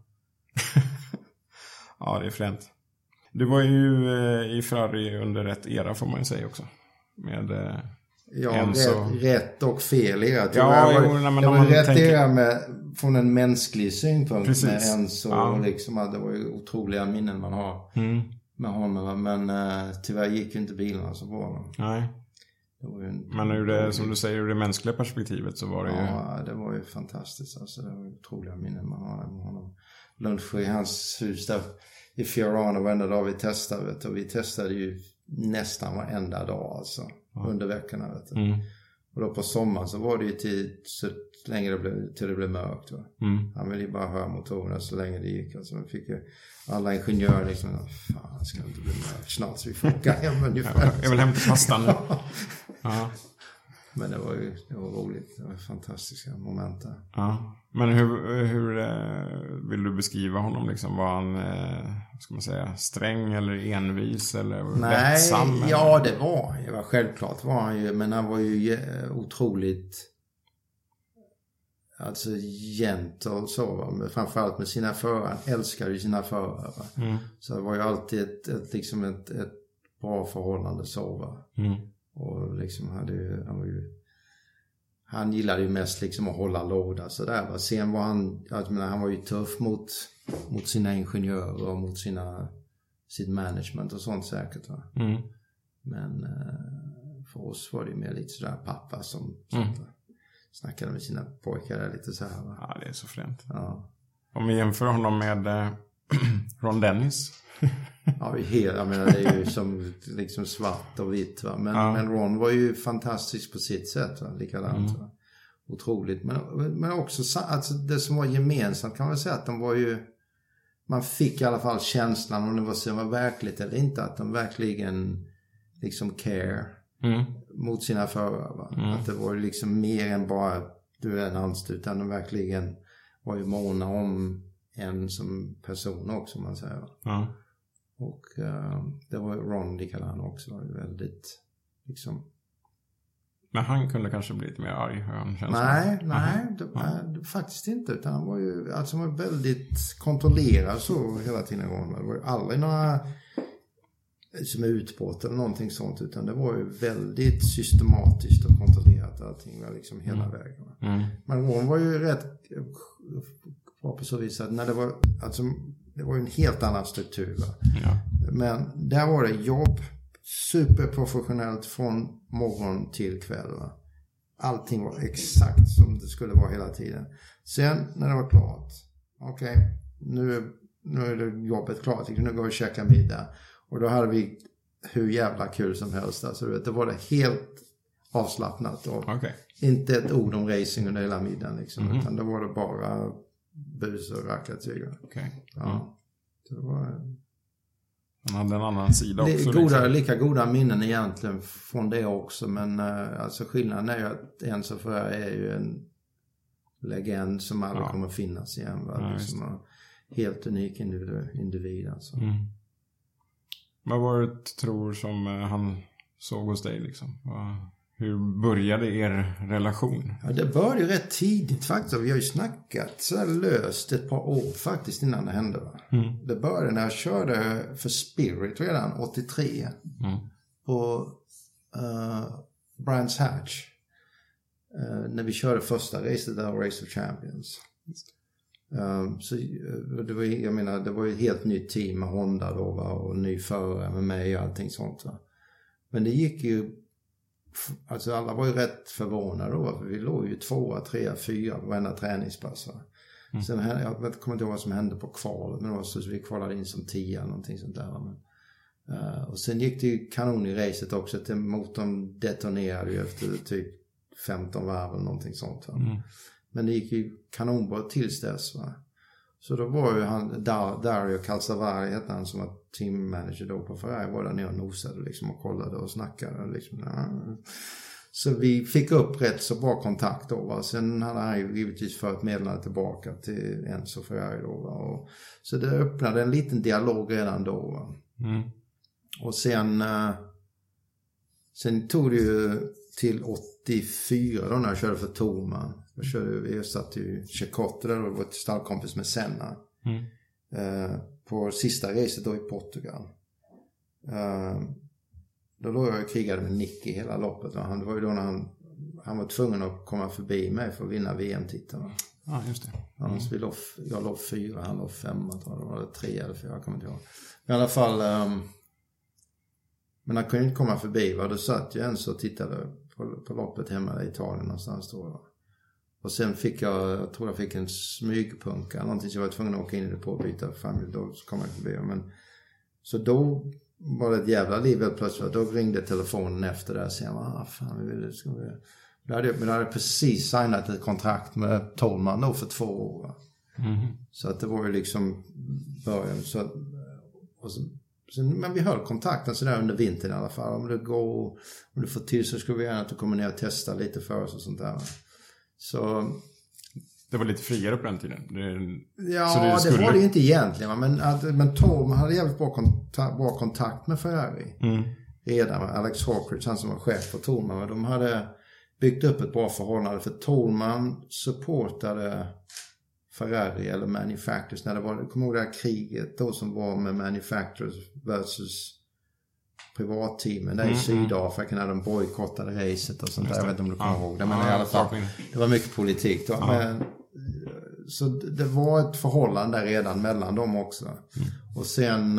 Ja, det är fränt. Du var ju i Ferrari under rätt era får man ju säga också. Med rätt och fel era. Det var rätt era från en mänsklig synpunkt. Precis. Med Enzo liksom, det var ju otroliga minnen man har med honom. Men tyvärr gick ju inte bilarna så bra. Nej. Men ur det, som du säger, ur det mänskliga perspektivet så var det ju... Ja, det var ju fantastiskt. Alltså, det var otroliga minnen man har med honom. Lunch i hans hus där i Fiorano varenda dag vi testade. Vet du. Och vi testade ju nästan varenda dag alltså, under veckorna. Vet du. Och då på sommaren så var det ju så länge till det blev mörkt. Va? Han ville ju bara höra motorerna så länge det gick. Alltså, man fick ju alla ingenjörer liksom, fan ska det inte bli mörkt snart så vi får åka hem ungefär. Jag vill hem till pastan. Ja. Men det var roligt. Det var fantastiska moment där. Ja. Men hur vill du beskriva honom liksom? Var han, ska man säga, sträng eller envis eller lättsam? Nej, ja det var självklart var han ju. Men han var ju otroligt alltså gentle så. Framförallt med sina förare. Han älskade ju sina förare. Så det var ju alltid ett bra förhållande så va. Och liksom han gillade ju mest liksom att hålla låda så där va. Sen var han var ju tuff mot sina ingenjörer och mot sitt management och sånt säkert va. Men för oss var det ju mer lite sådär pappa som snackade med sina pojkar där lite så här va. Ja, det är så fränt. Ja. Om vi jämför honom med Ron Dennis. Ja, jag menar det är ju som liksom svart och vitt va. Men Ron var ju fantastisk på sitt sätt va? Likadant va? Otroligt. Men också alltså, det som var gemensamt kan man säga att de var ju, man fick i alla fall känslan om det var verkligt eller inte, att de verkligen liksom care mot sina förare va? Att det var ju liksom mer än bara du är en anställd, utan de verkligen var ju måna om en som person också man säger va? Och det var Ron likadant också, var ju väldigt liksom. Men han kunde kanske bli lite mer arg, hur han känns. Nej, det faktiskt inte, utan han var ju alltså var väldigt kontrollerad så hela tiden. Det var ju aldrig några som är utbrott eller någonting sånt, utan det var ju väldigt systematiskt och kontrollerat allting var liksom hela vägen. Men Ron var ju rätt bra på så vis att när det var alltså det var ju en helt annan struktur va? Ja. Men där var det jobb superprofessionellt från morgon till kväll va? Allting var exakt som det skulle vara hela tiden. Sen när det var klart, okej, nu är det jobbet klart, nu går vi och käka middag. Och då hade vi hur jävla kul som helst. Alltså, det var det helt avslappnat och inte ett ord om racing under hela middagen liksom, utan det var det bara bus och rackartyger. Ja. Det var... Han hade en annan sida också. Lika goda minnen egentligen från det också. Men alltså skillnaden är ju att Enzo Ferrari är ju en legend som aldrig kommer finnas igen. Va? Ja, liksom helt unik individ alltså. Vad var det tror som han såg hos dig liksom? Hur började er relation? Ja, det började ju rätt tidigt faktiskt. Vi har ju snackat så här löst ett par år faktiskt innan det hände. Va? Det började när jag körde för Spirit redan 83 på Brands Hatch. När vi körde första racet där, Race of Champions. Så det var, jag menar, det var ju ett helt nytt team med Honda då va? Och ny förare med mig och allting sånt va? Men det gick ju, alltså alla var ju rätt förvånade då, för vi låg ju 2, 3, 4 på varenda träningspass va? Sen jag kommer inte ihåg vad som hände på kvalet, men det var så vi kvalade in som 10 eller någonting sånt där. Men, och sen gick det ju kanon i racet också, att motorn detonerade ju efter typ 15 varv eller någonting sånt va? Men det gick ju kanonbra tills dess va. Så då var ju han, Dario Calzavari hette han, som var teammanager då på Ferrari, var där nere och nosade liksom och kollade och snackade liksom. Så vi fick upp rätt så bra kontakt då va. Sen hade han ju givetvis fört meddelande tillbaka till Enzo Ferrari då va. Och så det öppnade en liten dialog redan då va. Och sen tog det ju till 84 då när jag körde för Thoma. Vi satt ju Checotte där och var ett stallkompis med Senna. På sista racet då i Portugal. Då låg jag och krigade med Nicky hela loppet. Va? Det var ju då när han var tvungen att komma förbi mig för att vinna VM-titeln. Ja, just det. Jag låg 4, han låg 5. Det var 3 eller 4, jag kommer inte ihåg. I alla fall... Men han kunde inte komma förbi. Då satt jag ens och tittade på loppet hemma i Italien någonstans då. Och sen fick jag tror jag fick en smygpunka. Någonting som jag var tvungen att åka in i det på och byta fram. Då kom jag förbi. Men, så då var det ett jävla liv plötsligt. Då ringde telefonen efter det. Och sa, fan, jag hade precis signat ett kontrakt med Tolman då för 2 år. Så att det var ju liksom början. Men vi höll kontakten sådär under vintern i alla fall. Om du får till så skulle vi gärna att du kommer ner och testa lite för oss och sånt där. Så det var lite friare på den tiden. Det var det ju inte egentligen. Men Tolman hade jävligt bra kontakt med Ferrari. Redan med Alex Hawkridge, han som var chef på Tolman. De hade byggt upp ett bra förhållande. För Tolman supportade Ferrari eller Manufacturers. När det var, kommer ihåg det här kriget då som var med Manufacturers versus privatteamen där i Sydafrika när de bojkottade racet och sånt där. Jag vet inte om du kommer ihåg det. Men i alla fall, det var mycket politik då. Men, så det var ett förhållande där redan mellan dem också. Och sen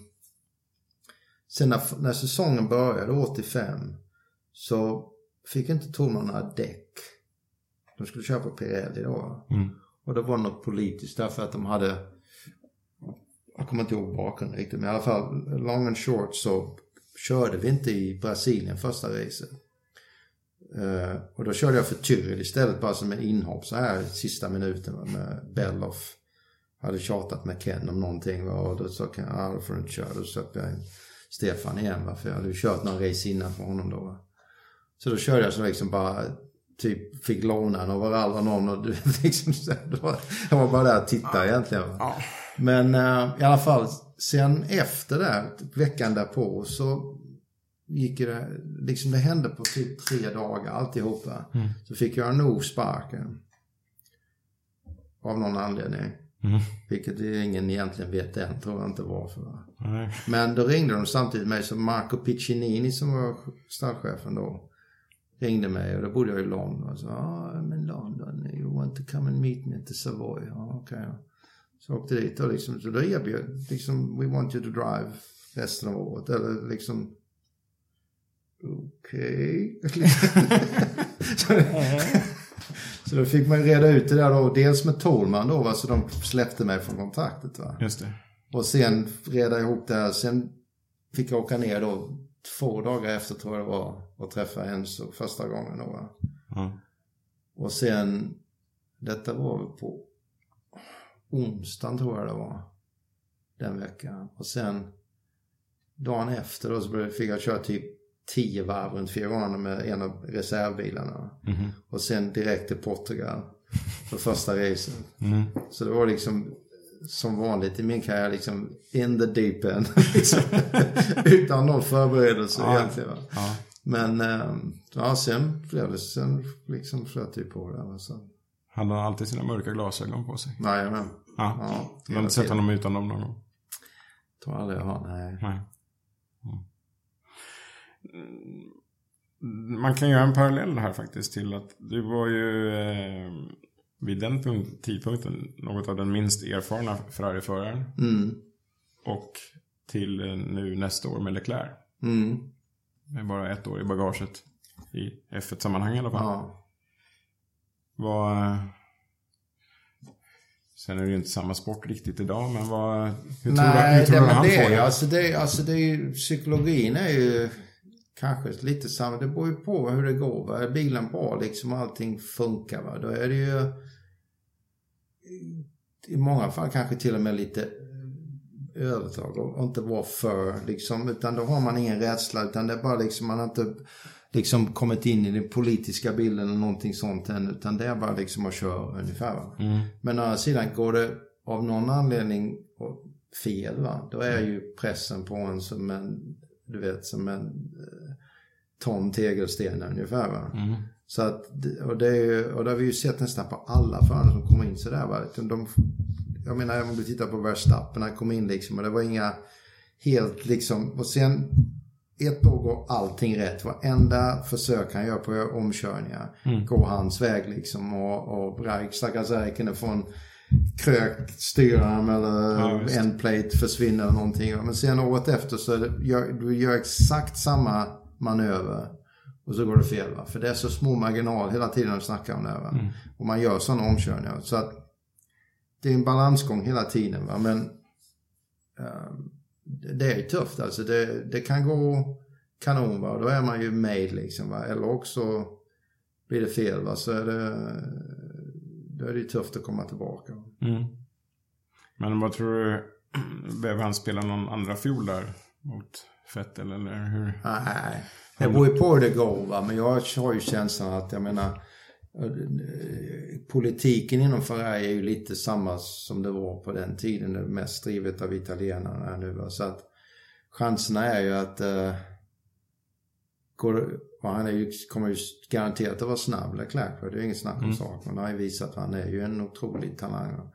när säsongen började 85 så fick inte Tolman några däck. De skulle köpa Pirelli då. Och det var något politiskt därför att de hade, jag kommer inte ihåg bakgrunden riktigt, men i alla fall long and short så körde vi inte i Brasilien första racet. Och då körde jag för Tyrrell istället bara som en inhopp så här sista minuten med Belloff. Hade tjatat med Ken om någonting och då sa Ken, då får du inte köra. Då sökte jag Stefan igen för jag hade ju kört någon race innan för honom då. Så då körde jag så liksom bara typ fick låna en överallt av någon och liksom, jag var bara där och tittade egentligen. Men i alla fall sen efter det veckan därpå så gick det liksom det hände på typ 3 dagar alltihopa. Så fick jag nog sparken av någon anledning. Vilket ingen egentligen vet än, tror jag inte varför. Men då ringde de samtidigt mig som Marco Piccinini som var stallchefen då. Ringde mig och då bodde jag i London och sa, I'm in London, you want to come and meet me at the Savoy? Okay. Så åkte dit och liksom, så då erbjöd liksom, we want you to drive resten av året, eller liksom okej. Så då fick man reda ut det där då, dels med Tolman då, så de släppte mig från kontraktet va. Just det. Och sen reda ihop det här, sen fick jag åka ner då 2 dagar efter tror jag det var och träffa Enzo första gången då. Och sen detta var på onsdagen tror jag det var den veckan. Och sen dagen efter då så fick jag köra typ 10 varv runt 4 gånger med en av reservbilarna. Och sen direkt till Portugal för första racen. Så det var liksom som vanligt i min karriär liksom in the deep end liksom, utan någon förberedelse egentligen. Men sen blev det liksom flöt det på det. Så. Han har alltid sina mörka glasögon på sig. Nej, men. Du har inte sett honom utan dem någon gång? Tror aldrig jag har, nej. Man kan göra en parallell här faktiskt till att du var ju vid den tidpunkten något av den minst erfarna Ferrari-föraren. Och till nu nästa år med Leclerc. Med bara 1 år i bagaget i F1-sammanhang i alla fall. Sen är det ju inte samma sport riktigt idag, men hur tror du han får det? Alltså det är ju, psykologin är ju kanske lite samma, det beror ju på hur det går va? Är bilen bra liksom och allting funkar va? Då är det ju i många fall kanske till och med lite övertag och inte vara för liksom, utan då har man ingen rädsla utan det är bara liksom, man har inte liksom kommit in i den politiska bilden eller någonting sånt än, utan det är bara liksom att köra ungefär va? Men å andra sidan går det av någon anledning fel va? Då är ju pressen på en som en, du vet, som en ton tegelsten ungefär va? Så att, och det har vi ju sett nästan på alla förare som kommer in sådär va? Jag menar om du tittar på Verstappen, han kom in liksom och det var inga helt liksom, och sen 1 år går allting rätt. Varenda försök han gör på omkörningar går hans väg liksom och stackars Räikkönen från krökt styrarm eller en plate försvinner eller någonting. Men sen året efter så du gör exakt samma manöver och så går det fel. Va? För det är så små marginal hela tiden när du snackar om det. Va? Och man gör sådana omkörningar. Så att det är en balansgång hela tiden. Va? Men det är ju tufft. Alltså det kan gå kanon. Va? Då är man ju made liksom. Va? Eller också blir det fel. Va? Så då är det ju tufft att komma tillbaka. Men vad tror du, behöver han spela någon andra fjol där mot Vettel eller hur? Nej, det beror ju på hur det går. Va? Men jag har ju känslan att jag menar politiken inom Ferrari är ju lite samma som det var på den tiden. Det mest drivet av italienarna nu. Va? Så att chanserna är ju att han kommer ju garanterat att vara snabb Leclerc. Det är inget snack om sak. Men han har ju visat att han är ju en otrolig talang.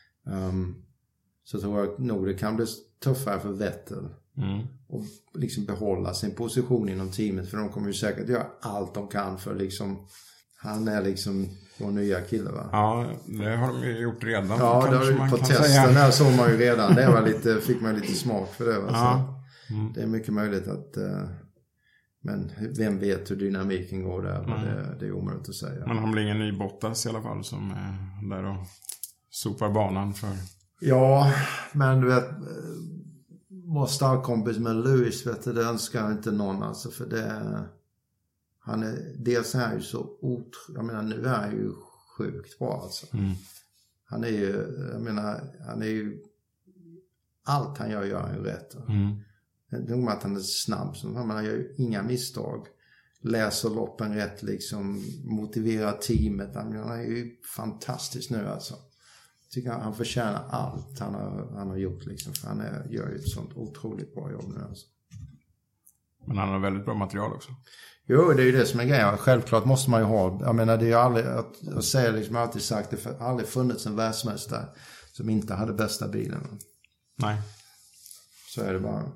Så tror jag nog det kan bli tuffare för Vettel. Och liksom behålla sin position inom teamet. För de kommer ju säkert göra allt de kan för liksom, han är liksom vår nya kille, va? Ja, det har de ju gjort redan. Ja, det har på testen här såg man ju redan. Det var fick man lite smak för det, va? Så det är mycket möjligt att men vem vet hur dynamiken går där. Det är omöjligt att säga. Men han blir ingen ny Bottas i alla fall som är där och sopar banan för. Ja, men du vet, vara stallkompis med Lewis, vet du, det önskar inte någon alltså, för han är, dels är han ju så jag menar, nu är han ju sjukt bra alltså. Han är ju, jag menar, han är ju, allt han gör han ju rätt. Det är nog att han är snabb, så han gör ju inga misstag, läser loppen rätt liksom, motiverar teamet, han är ju fantastisk nu alltså. Tycker han förtjänar allt han har gjort liksom, för han gör ju ett sånt otroligt bra jobb nu alltså. Men han har väldigt bra material också. Jo, det är ju det som är grejen. Självklart måste man ju ha, jag menar, det är ju aldrig, jag säger liksom, jag har alltid sagt, det har aldrig funnits en världsmästare som inte hade bästa bilen. Nej. Så är det bara.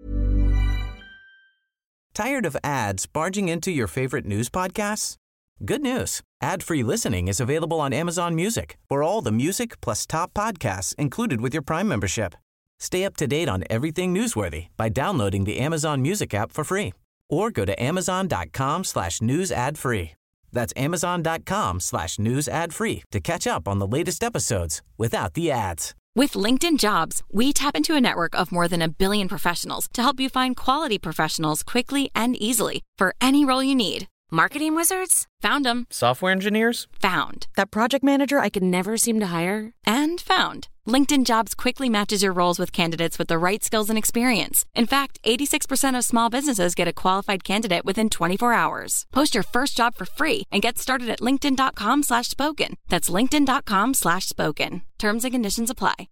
Tired of ads barging into your favorite news podcasts? Good news. Ad-free listening is available on Amazon Music for all the music plus top podcasts included with your Prime membership. Stay up to date on everything newsworthy by downloading the Amazon Music app for free or go to amazon.com/news ad free. That's amazon.com/news ad free to catch up on the latest episodes without the ads. With LinkedIn Jobs, we tap into a network of more than 1 billion professionals to help you find quality professionals quickly and easily for any role you need. Marketing wizards? Found them. Software engineers? Found. That project manager I could never seem to hire? And found. LinkedIn Jobs quickly matches your roles with candidates with the right skills and experience. In fact, 86% of small businesses get a qualified candidate within 24 hours. Post your first job for free and get started at linkedin.com/spoken. That's linkedin.com/spoken. Terms and conditions apply.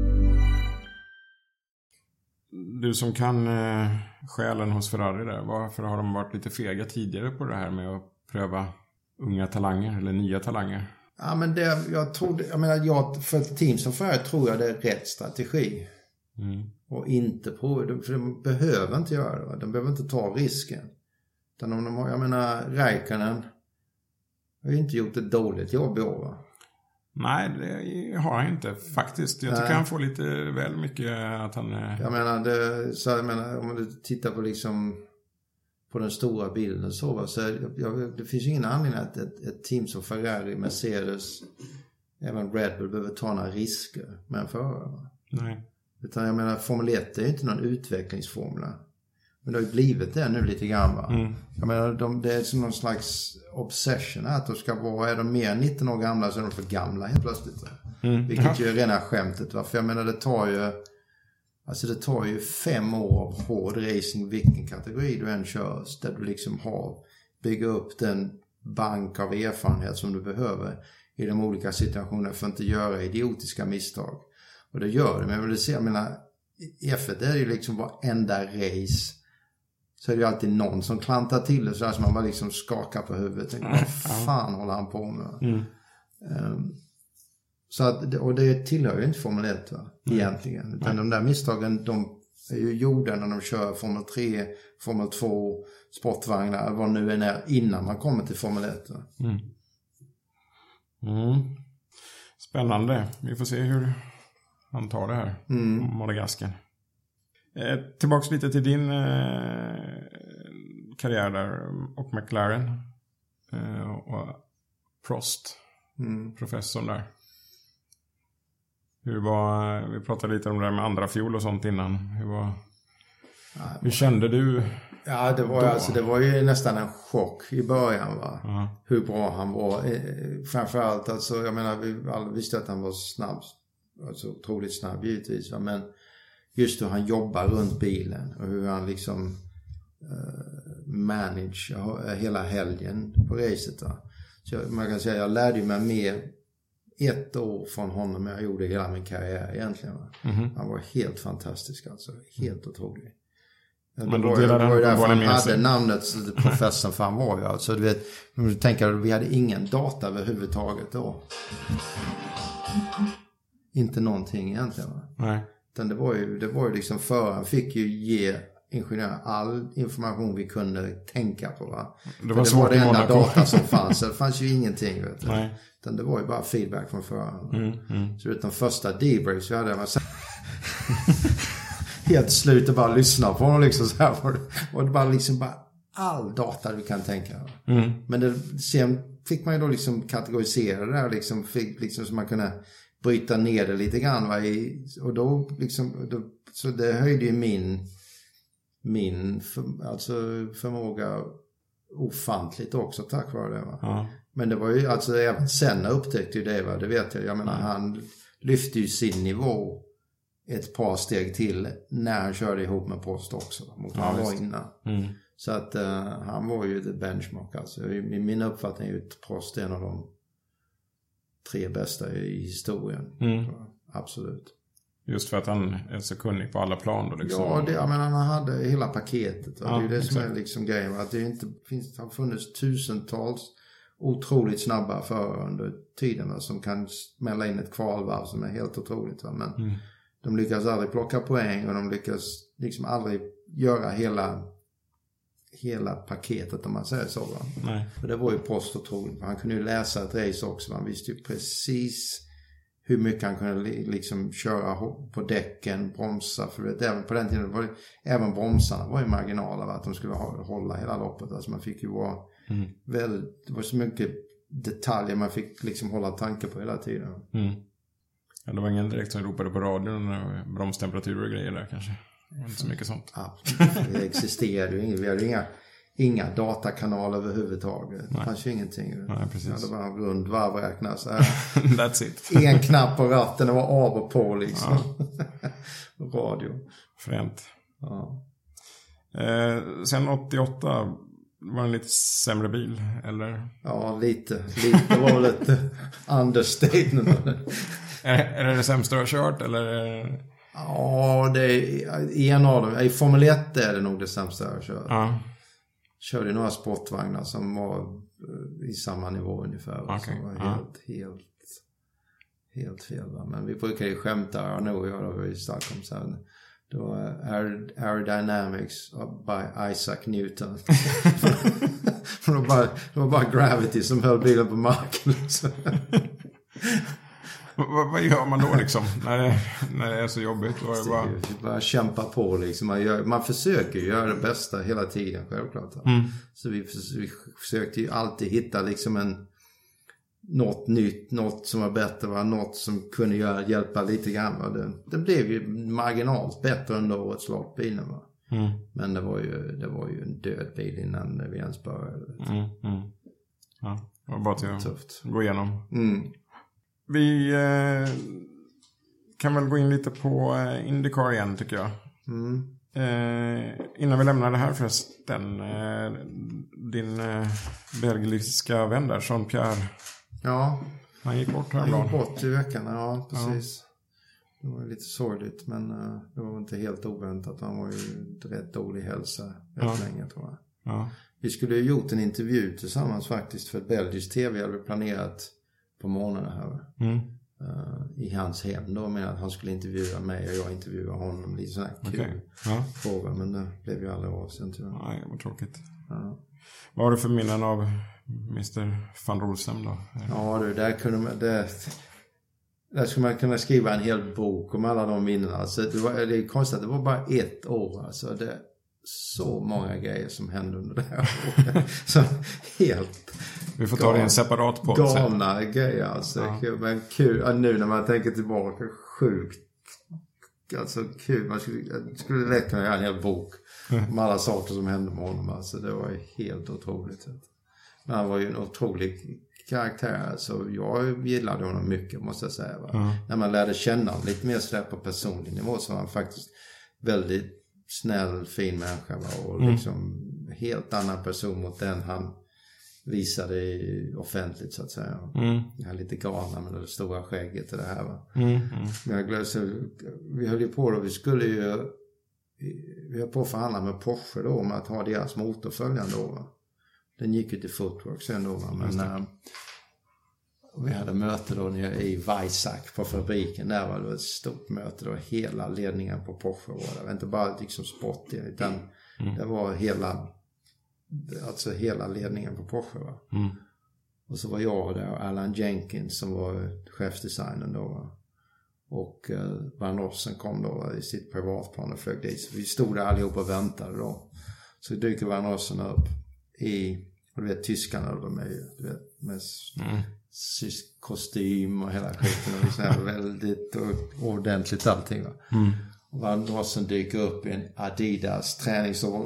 Du som kan själen hos Ferrari där, varför har de varit lite fega tidigare på det här med att pröva unga talanger eller nya talanger? Ja, men för ett team som Ferrari tror jag det är rätt strategi. Och inte för de behöver inte göra det. Va? De behöver inte ta risken. Utan om jag menar, Räikkönen har ju inte gjort ett dåligt jobb i år, va? Nej, det har han inte faktiskt. Jag tycker han får lite väl mycket att han är... Jag menar, om du tittar på liksom på den stora bilden så det finns ju ingen anledning att ett team som Ferrari, Mercedes, även Red Bull behöver ta några risker med en förare. Nej. Utan jag menar, Formel 1 är ju inte någon utvecklingsformel. Men det har ju blivit det nu lite grann, va? Jag menar, det är som någon slags obsession att de ska vara, är de mer än 19 år gamla så är de för gamla helt plötsligt. Vilket ju är rena skämtet, va? För jag menar, det tar ju 5 år av hård racing, vilken kategori du än kör, där du liksom bygga upp den bank av erfarenhet som du behöver i de olika situationerna för att inte göra idiotiska misstag. Och det gör det, men jag vill säga, jag menar, F1 är ju liksom varenda race så är det ju alltid någon som klantar till det så där som man bara liksom skakar på huvudet. Vad fan håller han på med? Så att, och det tillhör ju inte Formel 1, va? Egentligen. Utan de där misstagen, de är ju gjorda när de kör Formel 3, Formel 2, sportvagnar, vad nu än är, innan man kommer till Formel 1. Spännande. Vi får se hur han tar det här. Madagaskar. Tillbaks lite till din karriär där. Och McLaren. Och Prost. Professorn där. Vi pratade lite om det där med andra fjol och sånt innan. Hur kände du? Ja, det var ju nästan en chock i början, va. Hur bra han var. Framförallt, alltså, jag menar, vi alla visste att han var snabb. Alltså otroligt snabb givetvis, va? Men just hur han jobbar runt bilen och hur han liksom manage hela helgen på racet, va? Så man kan säga, jag lärde mig mer 1 år från honom än jag gjorde hela min karriär egentligen, va? Han var helt fantastisk, alltså. Helt otrolig. Men det var ju därför han hade namnet professorn, för han var ju, alltså, du vet, om du tänker att vi hade ingen data överhuvudtaget då. Inte någonting egentligen, va? Nej. Utan det var ju liksom föraren fick ju ge ingenjörer all information vi kunde tänka på, va? Det var det enda data som fanns. Det fanns ju ingenting, vet du. Nej. Utan det var ju bara feedback från föraren. Så de första debriefs vi hade var så helt slut och bara lyssna på honom liksom så här. Och det bara liksom bara all data vi kan tänka. Men sen fick man ju då liksom kategorisera det där liksom, så man kunde bryta ner det lite grann, va? Och då liksom så det höjde ju min förmåga ofantligt också tack vare det, va? Men det var ju alltså även sen upptäckte ju det, va? Det vet jag menar han lyfte ju sin nivå ett par steg till när han körde ihop med Prost också mot han var innan. Så att han var ju the benchmark, alltså. I min uppfattning är ju Prost en av de 3 bästa i historien. Absolut. Just för att han är så kunnig på alla plan då, liksom. Ja, jag menar, han hade hela paketet. Ja, det är ju det exakt. Som är liksom grejen. Att det inte har funnits tusentals otroligt snabba förare under tiden, va, som kan smälla in ett kvalvarv som är helt otroligt, va. Men de lyckas aldrig plocka poäng och de lyckas liksom aldrig göra hela paketet, om man säger så, va. Nej. För det var ju Prost otroligt. Han kunde ju läsa ett race också. Han visste ju precis hur mycket han kunde liksom köra på däcken, bromsa. För det, även på den tiden var det, även bromsarna var ju marginaler, va, att de skulle hålla hela loppet. Alltså man fick ju vara det var så mycket detaljer man fick liksom hålla tanke på hela tiden. Ja, det var ingen direkt som ropade på radion, bromstemperaturer och grejer där kanske. Inte så mycket sånt. Det existerade ju inget. Vi hade inga datakanaler överhuvudtaget. Det fanns ju ingenting. Nej, precis. Det var en rund varvräknare. That's it. En knapp på ratten, det var av och på liksom. Radio. Fränt. Ja. Sen 88 var en lite sämre bil, eller? Ja, lite var väl ett understatement. Är det sämsta du har kört, eller? Ja, det är en av dem. I Formel 1 är det nog det sämsta jag har kört. Ja. Körde några sportvagnar som var i samma nivå ungefär. Okay. Som var helt fel. Va? Men vi brukar ju skämta, och nog göra det i Stockholm sen. Det var Aerodynamics by Isaac Newton. det var bara gravity som höll bilen på marken. Vad gör man då liksom när det är så jobbigt? Bara kämpa på liksom. Man försöker göra det bästa hela tiden, självklart. Så vi försökte ju alltid hitta liksom något nytt, något som var bättre, var något som kunde hjälpa lite grann. Det blev ju marginalt bättre under årets lopp bilen, va? Men det var ju en död bil innan vi ens började. Ja, det var bara till att gå igenom. Vi kan väl gå in lite på IndyCar igen, tycker jag. Innan vi lämnar det här förresten, din belgiska vän där, Jean-Pierre. Ja. Han gick bort häromdagen. Han gick bort i veckan, ja, precis. Ja. Det var lite sorgligt, men det var inte helt oväntat. Han var ju rätt dålig hälsa länge, tror jag. Ja. Vi skulle ju gjort en intervju tillsammans faktiskt för ett belgiskt tv. Jag hade planerat på morgonen här. I hans hem då, med att han skulle intervjua mig och jag intervjuade honom. Lite sån här kul fråga, men det blev ju aldrig av sen, tyvärr. Nej, det var tråkigt. Ja. Vad har du för minnen av Mr. van Rossem då? Ja, där kunde man... Där skulle man kunna skriva en hel bok om alla de minnena. Alltså det är konstigt att det var bara 1 år. Alltså det är så många grejer som hände under det här året. Så helt... Vi får ta det i en separat podd. Galna grejer alltså. Ja. Men kul. Nu när man tänker tillbaka, sjukt. Alltså kul. Man skulle lätt kunna göra en hel bok om alla saker som hände med honom. Alltså det var ju helt otroligt. Men han var ju en otrolig karaktär. Alltså jag gillade honom mycket, måste jag säga. Va? När man lärde känna honom lite mer sådär på personlig nivå, så var han faktiskt väldigt snäll, fin människa. Va? Och liksom helt annan person mot den han visade offentligt, så att säga. Jag är lite galna med det stora skägget och det här. Va? Men jag glömde, så vi höll ju på då, vi höll på att förhandla med Porsche då om att ha deras motorföljande då. Va? Den gick ju till Footwork sen då. Va? Men vi hade möte då nere i Weissach på fabriken. Där var det ett stort möte då. Hela ledningen på Porsche var det. Det var inte bara liksom sport, utan det var hela ledningen på Porsche. Va? Och så var jag där och Alan Jenkins som var chefsdesignern då. Va? Och Van Rossen kom då i sitt privatplan och flög dit. Så vi stod där allihopa och väntade då. Så dyker Van Rossen upp i, och du vet, tyskarna de är ju, du vet, med kostym och hela skiten och liksom väldigt ordentligt allting. Va? Och Van Rossen dyker upp i en Adidas träningsoverall.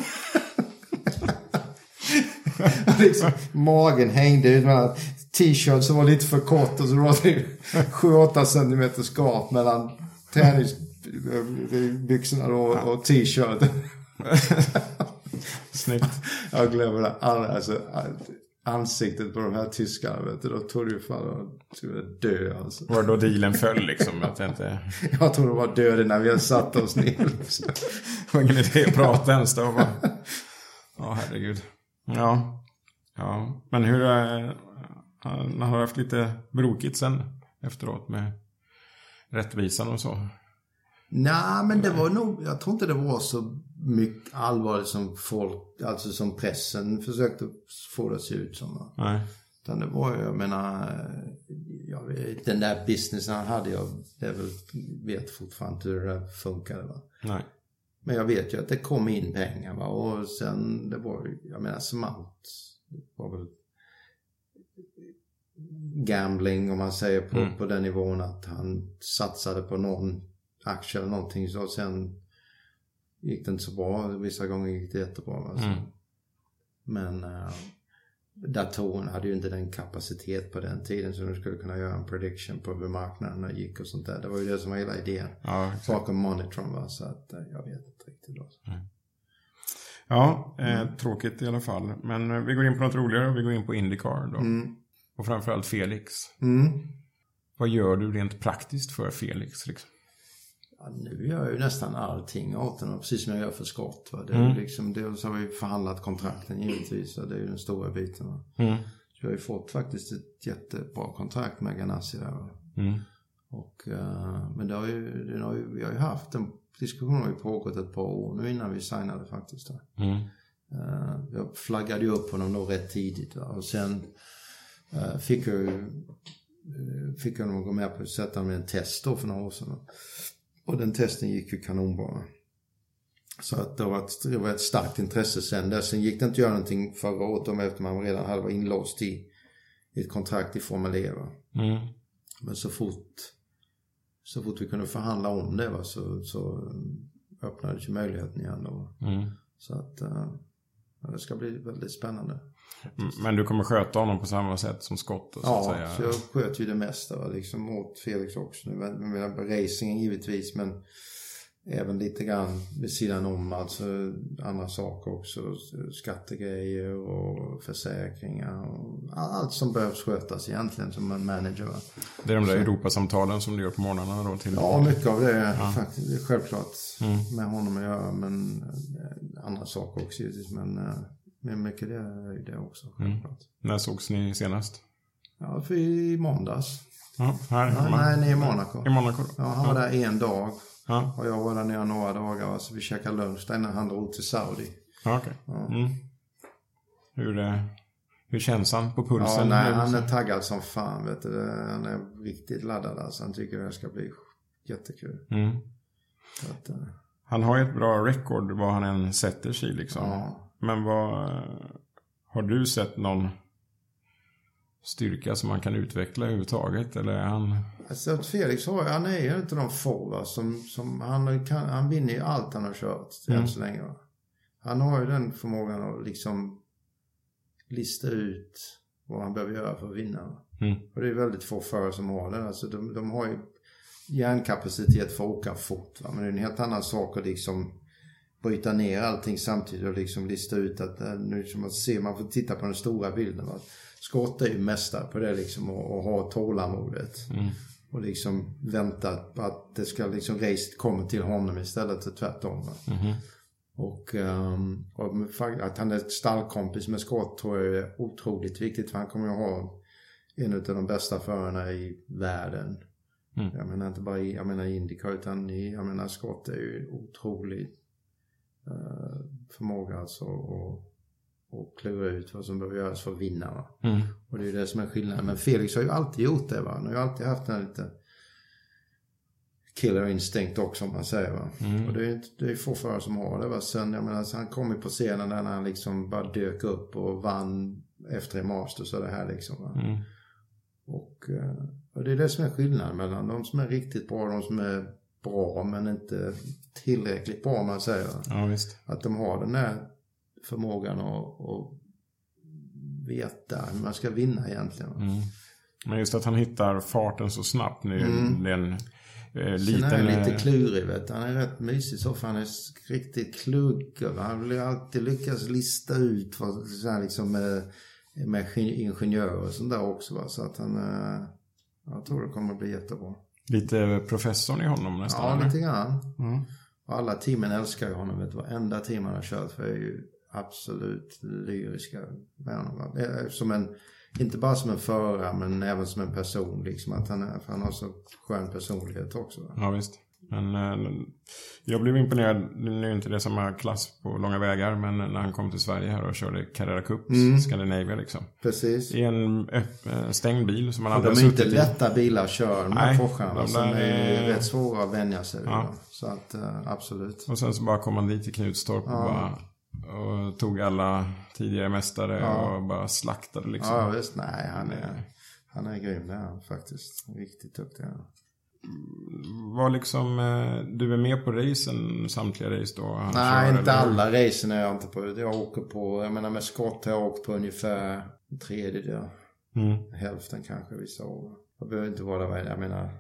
Liksom, magen hängde ut med t-shirt som var lite för kort, och så var det 7-8 centimeter skap mellan träningsbyxorna och t-shirt. Snyggt. Jag glömmer det. Alltså, ansiktet på de här tyskarna, vet du, då tog det ju fan att dö alltså. Var då dealen föll liksom? Jag tror det var död när vi hade satt oss ner liksom. Det var ingen idé att prata ens då. Ja, herregud. Ja. Men hur han har haft lite brokigt sen efteråt med rättvisan och så? Nej, men det var nog, jag tror inte det var så mycket allvarligt som folk, alltså som pressen försökte få det att se ut som. Nej. Utan det var, jag menar, den där businessen han hade, vet fortfarande inte hur det funkade. Va? Nej. Men jag vet ju att det kom in pengar, va? Och sen det var, jag menar, som allt, det var väl gambling om man säger på den nivån att han satsade på någon aktie eller någonting, så sen gick det inte så bra, vissa gånger gick det jättebra. Alltså. Men datorn hade ju inte den kapacitet på den tiden så de skulle kunna göra en prediction på hur marknaden gick och sånt där. Det var ju det som var hela idén bakom Monitron, va? Så att jag vet inte riktigt då. Ja, tråkigt i alla fall. Men vi går in på något roligare, vi går in på IndyCar då. Och framförallt Felix. Vad gör du rent praktiskt för Felix liksom? Ja, nu gör jag ju nästan allting åt den, precis som jag gör för Scott. Va? Det är liksom, dels har vi förhandlat kontrakten givetvis, och det är ju den stora biten. Va? Så jag har ju fått faktiskt ett jättebra kontrakt med Ganassi där. Va? Och, men vi har ju haft en diskussion, har ju pågått ett par år nu innan vi signade faktiskt. Där. Jag flaggade ju upp honom då rätt tidigt. Va? Och sen fick jag nog gå med på att sätta med en test då för några år sedan. Och den testen gick ju kanonbra. Så att det var ett starkt intresse sen. Där sen gick det inte att göra någonting förra året efter man redan hade varit inlåst i ett kontrakt i Formel E. Men så fort vi kunde förhandla om det, va, så öppnades ju möjligheten igen då. Så att det ska bli väldigt spännande. Men du kommer sköta honom på samma sätt som Scott? Så att säga. Så jag sköter ju det mesta, va, liksom mot Felix också nu. Med racingen givetvis, men även lite grann vid sidan om, alltså andra saker också, skattegrejer och försäkringar och allt som behövs skötas egentligen som en manager. Va? Det är de där Europasamtalen som du gör på morgnarna då? Ja, mycket av det är faktiskt, det är självklart med honom att göra, men andra saker också givetvis, men mycket det är det också, självklart. När sågs ni senast? Ja, för i måndags. Nej, i Monaco. I Monaco då? Ja, han var där en dag. Och jag var där nere några dagar, så vi käkade lunch där innan han drog till Saudi. Okej. Hur känns han på pulsen? Ja, nej, han är taggad som fan, vet du. Han är riktigt laddad. Alltså, han tycker det ska bli jättekul. Så att, han har ju ett bra record vad han än sätter sig liksom. Ja. Men har du sett någon styrka som man kan utveckla överhuvudtaget? Eller är han... Alltså Felix han är ju inte de få som han vinner ju allt han har kört än så länge. Va? Han har ju den förmågan att liksom lista ut vad han behöver göra för att vinna. Och det är väldigt få förare som har det. Alltså de har ju hjärnkapacitet för att åka fort. Va? Men det är en helt annan sak att liksom bryta ner allting samtidigt och liksom lista ut att nu som man ser, man får titta på den stora bilden. Va? Scott är ju mästare på det liksom och ha tålamodet. Och liksom vänta på att det ska liksom racet kommer till honom istället för tvärtom. Va? Och att han är stallkompis med Scott tror jag är otroligt viktigt. För han kommer ju ha en av de bästa förarna i världen. Jag menar inte bara i IndyCar utan jag menar Scott är ju otroligt förmåga alltså och klura ut vad som behöver göras för att vinna. Va? Och det är ju det som är skillnaden. Men Felix har ju alltid gjort det. Va? Han har ju alltid haft den lite killer instinct också om man säger. Va? Och det är få förare som har det. Va? Sen, jag menar, han kom ju på scenen där när han liksom bara dök upp och vann efter en master så det här liksom. Va? Och det är det som är skillnaden mellan de som är riktigt bra och de som är bra men inte tillräckligt bra om man säger. Ja, visst. Att de har den där förmågan att veta hur man ska vinna egentligen. Men just att han hittar farten så snabbt nu det är en liten... Sen är han lite klurig, vet du. Han är rätt mysig så för han är riktigt klugg. Han vill alltid lyckas lista ut vad, så här liksom med ingenjörer och sånt där också. Va? Så att han jag tror det kommer att bli jättebra. Lite professorn i honom nästan. Ja, lite grann. Och alla teamen älskar ju honom. Vet du, varenda team han har kört för är ju absolut lyriska med honom. Inte bara som en förare men även som en person. Liksom, att han har så skön personlighet också. Va? Ja, visst. Men jag blev imponerad, nu är inte det samma klass på långa vägar, men när han kom till Sverige här och körde Carrera Cup Scandinavia liksom. Precis. I en stängd bil som man aldrig har suttit i. De är inte lätta bilar att köra, de här Porscharna som är rätt svåra att vänja sig. Ja. Så att absolut. Och sen så bara kom han dit till Knutstorp och tog alla tidigare mästare och bara slaktade liksom. Ja visst, nej han är grym där faktiskt. Riktigt duktig. Var liksom du är med på racen, samtliga race då? Nej, inte alla racen är jag inte på. Jag åker på, jag menar med Scott har jag åkt på ungefär en tredjedel. Hälften kanske vissa år. Jag behöver inte vara där, jag menar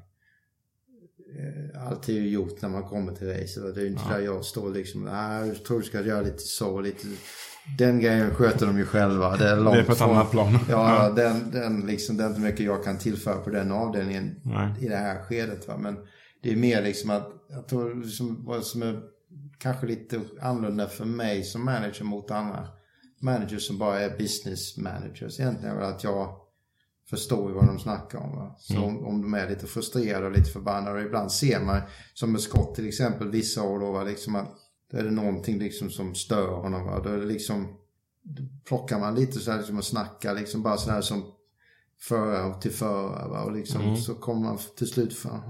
allt är ju gjort när man kommer till racet. Det är ju inte där jag står liksom, jag tror du ska göra lite så, lite. Den grejen sköter de ju själva. Det är långt det är på ett annat plan. Ja, den liksom, det är inte mycket jag kan tillföra på den avdelningen i det här skedet. Va? Men det är mer liksom att jag tror liksom, vad som är kanske lite annorlunda för mig som manager mot andra managers som bara är business managers egentligen, är att jag förstår vad de snackar om. Va? Så om de är lite frustrerade och lite förbannade, och ibland ser man som med Scott till exempel vissa år då, va? Liksom att då är det någonting liksom som stör honom. Va? Då är det liksom, då plockar man lite så här liksom och snackar liksom bara så här som förare till förare. Va? Och liksom så kommer man till slut för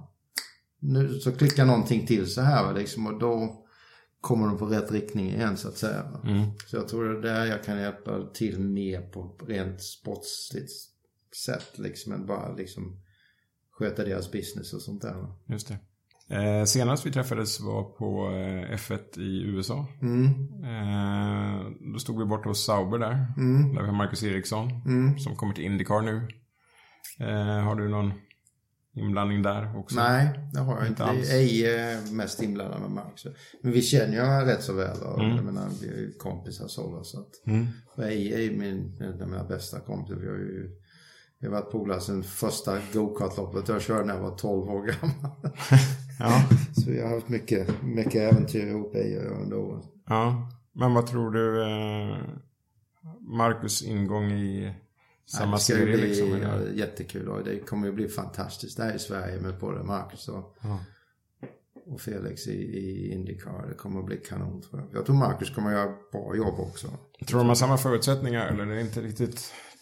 nu så klickar någonting till så här. Va? Liksom, och då kommer de på rätt riktning igen så att säga. Va? Så jag tror det är där jag kan hjälpa till mer på rent sportsligt sätt. Liksom, än bara liksom sköta deras business och sånt där. Va? Just det. Senast vi träffades var på F1 i USA. Då stod vi borta hos Sauber där. Där vi har Marcus Eriksson som kommer till IndyCar nu. Har du någon inblandning där också? Nej, det har jag inte. Jag är mest inblandad med Marcus. Men vi känner ju rätt så väl. Jag menar, vi är ju kompisar så att jag är ju mina bästa kompisar. Vi har varit polare sedan första go-kart-loppet jag körde när jag var 12 år gammal. Så vi har haft mycket äventyr ihop under åren. Ja, men vad tror du Marcus ingång i samma serie? Liksom, jättekul och det kommer ju bli fantastiskt där i Sverige med både Marcus och Felix i IndyCar. Det kommer att bli kanon tror jag. Jag tror Marcus kommer att göra bra jobb också. Tror de har samma förutsättningar eller är det inte riktigt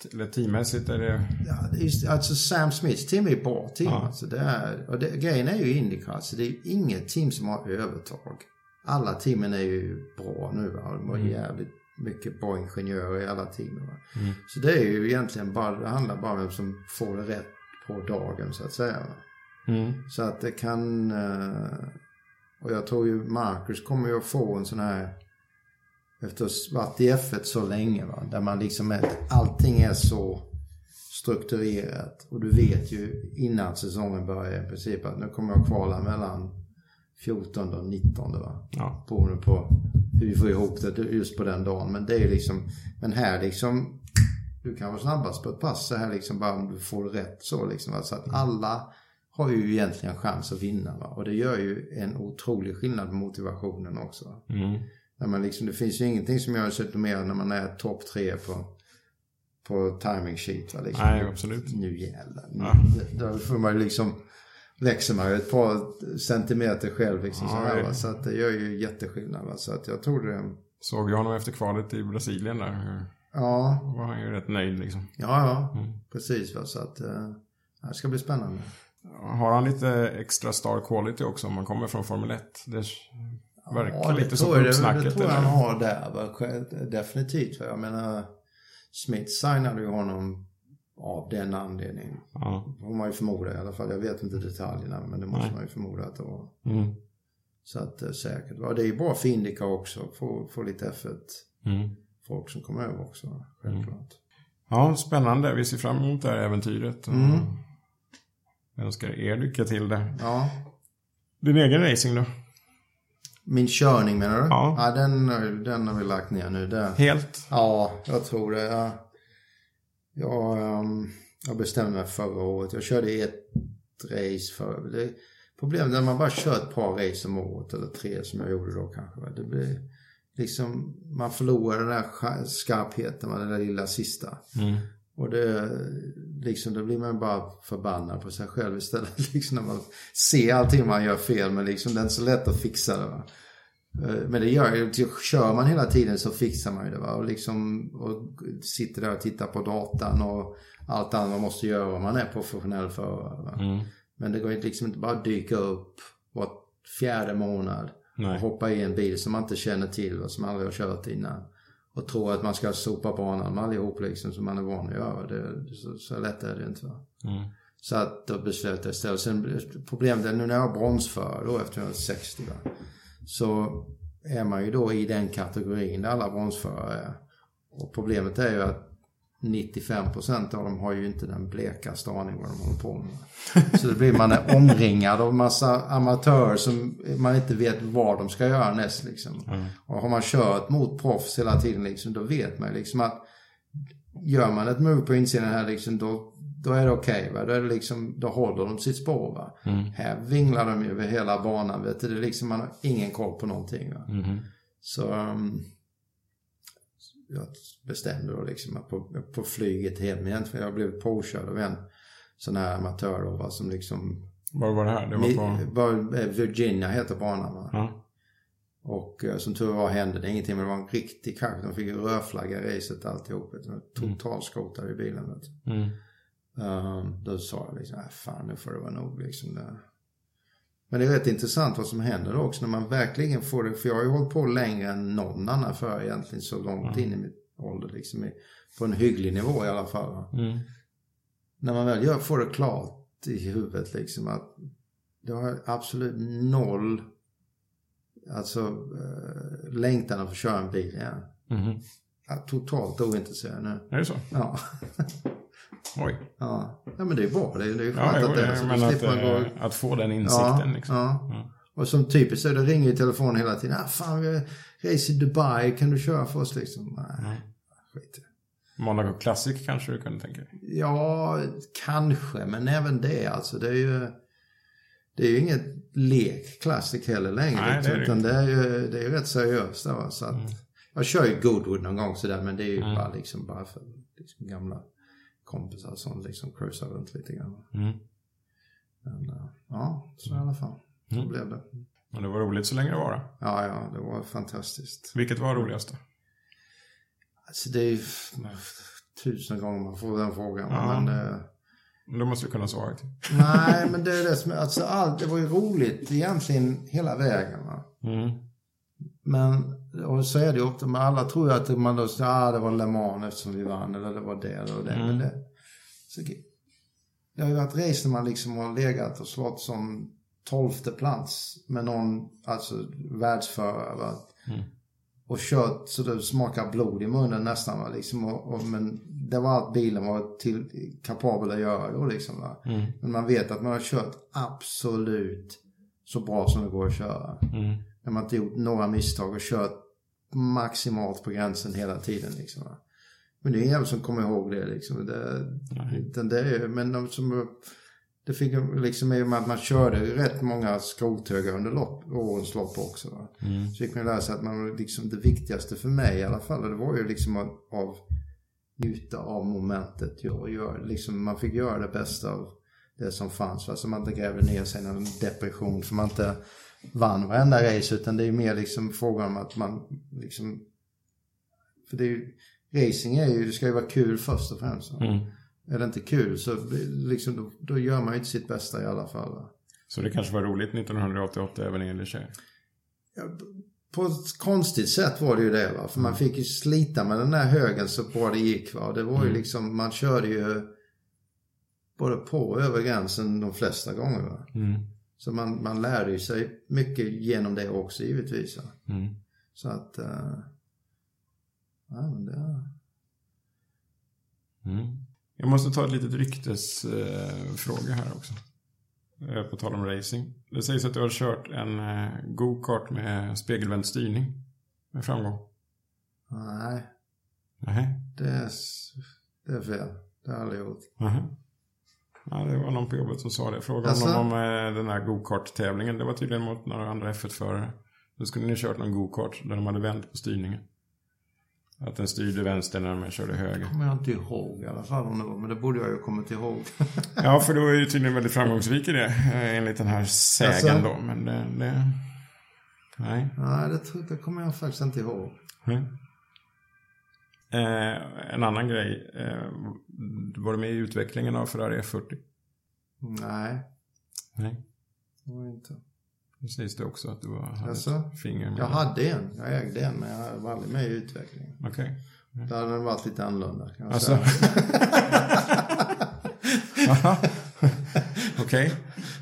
Eller teammässigt är det... Ja, alltså Sam Smiths team är bra team. Ja. Alltså grejen är ju IndyCar, så det är ju inget team som har övertag. Alla teamen är ju bra nu, va? De har jävligt mycket bra ingenjörer i alla teamen, va? Så det är ju egentligen bara, det handlar bara om vem som får det rätt på dagen, så att säga, va? Så att det kan, och jag tror ju Marcus kommer ju att få en sån här, efter att ha varit i F1 så länge, va? Där man liksom allting är så strukturerat, och du vet ju innan säsongen börjar i princip att nu kommer jag kvala mellan 14 och 19, va? Ja. Beroende på hur vi får ihop det just på den dagen. Men det är liksom, men här liksom, du kan vara snabbast på ett pass så här liksom, bara om du får rätt så liksom, va? Så att alla har ju egentligen chans att vinna, va? Och det gör ju en otrolig skillnad på motivationen också. När man liksom, det finns ju ingenting som gör sig mer när man är topp 3 på timing sheet, va? Liksom. Nej, absolut. Nu jävlar. Då får man ju liksom, växer man ju ett par centimeter själv liksom, så här, va? Så att det gör ju jätteskillnad, va? Så att jag tror det. Såg jag honom efter kvalet i Brasilien där. Ja. Var han ju rätt nöjd liksom. Ja. Precis, va? Så att det ska bli spännande. Har han lite extra star quality också om man kommer från Formel 1? Det verkar lite som uppsnacket. Det tror jag han har där, va? Definitivt, va? Jag menar, Smith signade ju honom av den anledningen. Får man ju förmoda i alla fall. Jag vet inte detaljerna, men det måste man ju förmoda att det var. Så att säkert. Ja, det är ju bra för IndyCar också. Få lite F1 folk som kommer över också, självklart. Ja, spännande. Vi ser fram emot det här äventyret. Jag önskar er lycka till det. Ja. Din egen racing då? Min körning menar du? Ja, den har vi lagt ner nu. Helt? Ja, jag tror det. Jag bestämde mig förra året. Jag körde ett race för. Problemet är när man bara kör ett par race om året, eller 3 som jag gjorde då kanske. Det blir liksom, man förlorar den där skarpheten, den där lilla sista. Och det liksom, då blir man bara förbannad på sig själv istället. Liksom när man ser allting man gör fel, men liksom det är inte så lätt att fixa det, va? Men det gör ju, kör man hela tiden så fixar man ju det, va? Och liksom, och sitter där och tittar på datan och allt annat man måste göra om man är professionell förare, va? Men det går liksom inte bara dyka upp var 4:e månad och hoppa i en bil som man inte känner till, va? Som man aldrig har kört innan, och tro att man ska sopa banan med allihop liksom, som man är van att göra. Så lätt är det inte, va? Så att då beslöt jag istället. Sen problemet är nu när jag har bronsförare då efter 60, va? Så är man ju då i den kategorin där alla bronsförare är. Och problemet är ju att 95% av dem har ju inte den blekaste aning vad de håller på med. Så det blir man är omringad av massa amatörer som man inte vet vad de ska göra näst liksom. Och har man kört mot proffs hela tiden liksom, då vet man liksom att gör man ett move på insidan här liksom, då är det okej, va? Då är det liksom, då håller de sitt spår, va? Här vinglar de ju över hela banan, vet du? Det är liksom, man har ingen koll på någonting, va? Så jag bestämde då liksom att på flyget hem igen, för jag blev påkörd av en sån här amatör då, va? Som liksom, var var det här? Det var på Virginia heter banan, va? Och som tur var hände det ingenting, men det var en riktig krasch. De fick ju rödflagga i racet alltihop. Totalt skotade i bilen, vet du. Då sa jag liksom, fan, nu får det vara nog liksom där. Men det är rätt intressant vad som händer då också när man verkligen får det, för jag har ju hållit på längre än någon annan för egentligen, så långt in i mitt ålder liksom, på en hygglig nivå i alla fall. När man väl får det klart i huvudet liksom, att det har absolut noll längtan att få köra en bil igen. Totalt ointresserad nu. Är det så? Ja. Oj. Ja, men det är bra. Det är ju skönt att det är så. Men att få den insikten liksom. Och som typiskt så det ringer ju telefonen hela tiden. Fan, vi reser i Dubai, kan du köra för oss liksom? Nej, skit. Monaco Classic kanske du kunde tänka dig? Ja, kanske, men även det alltså, det är ju inget lek Classic heller längre. Nej, utan det är ju rätt seriöst då, så att jag kör ju Goodwood någon gång sådär, men det är ju bara för liksom gamla kompisar som liksom cruisar runt lite grann. Men så i alla fall. Så blev det. Men det var roligt så länge det var. Ja, det var fantastiskt. Vilket var roligast då? Alltså det är ju 1000 gånger man får den frågan. Ja. Men då måste du kunna svara till. Nej, men det är det som... Alltså det var ju roligt egentligen hela vägen. Va? Men, och så är det ju ofta, men alla tror ju att man då säger det var Le Mans eftersom vi vann, eller det var det eller det. Men det har ju varit race när man liksom har legat och slått som 12:e plats med någon, alltså världsförare, va? Och kört så det smakar blod i munnen nästan, va? Liksom, men det var allt bilen var kapabel att göra då, liksom, va? Men man vet att man har kört absolut så bra som det går att köra. När man inte gjort några misstag och kört maximalt på gränsen hela tiden, liksom, va? Men det är ingen som kommer ihåg det, liksom. Men det fick liksom i och med att man körde rätt många skrothögar under årens lopp också, va? Så fick man lära sig att man liksom, det viktigaste för mig i alla fall, det var ju liksom att njuta av momentet, liksom, man fick göra det bästa av det som fanns, va? Så man inte gräver ner sig i en depression för man inte vann varenda race, utan det är mer liksom frågan om att man liksom, för det är ju, racing är ju, det ska ju vara kul först och främst. Är det inte kul så liksom, då gör man ju inte sitt bästa i alla fall, va? Så det kanske var roligt 1988 även i LHC? Ja, på ett konstigt sätt var det ju det, va? För man fick ju slita med den här högen så bra det gick, va? Det var ju liksom, man körde ju både på och över gränsen de flesta gånger, va? Så man lärde ju sig mycket genom det också, givetvis, va? Så att ja, men det Jag måste ta ett litet ryktesfråga här också. På tal om racing. Det sägs att du har kört en go-kart med spegelvänd styrning med framgång. Nej. Det är fel. Det har jag aldrig gjort. Ja, det var någon på jobbet som sa det. Frågade om den här go-kart-tävlingen. Det var tydligen mot några andra F1-förare. Då skulle ni kört någon go-kart där de hade vänt på styrningen. Att den styrde vänster när man körde höger. Men jag inte ihåg i alla fall om det var. Men det borde jag ju kommit ihåg. Ja, för du var ju tydligen väldigt framgångsrik i det. Enligt den här sägen då. Men nej. Nej, det kommer jag faktiskt inte ihåg. En annan grej. Var du med i utvecklingen av Ferrari F40? Nej. Det var inte. Det sägs det också att du hade finger med. Jag hade en. Jag ägde en, men jag var aldrig med i utvecklingen. Okej. Det hade varit lite annorlunda, kan jag säga. Okej.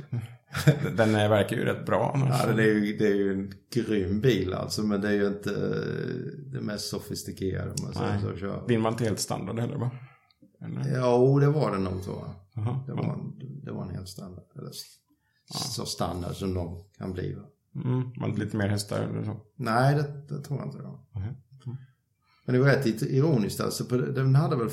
Den verkar ju rätt bra annars. Ja, det är ju en grym bil alltså, men det är ju inte det mest sofistikerade om man säger så att köra. Din var inte helt standard heller, va? Ja, det var det nog, tror jag. Det var en helt standard. Eller så standard som de kan bli, va? Var det lite mer hästar eller så? Nej, det tror jag inte då. Men det var rätt ironiskt alltså. Den hade väl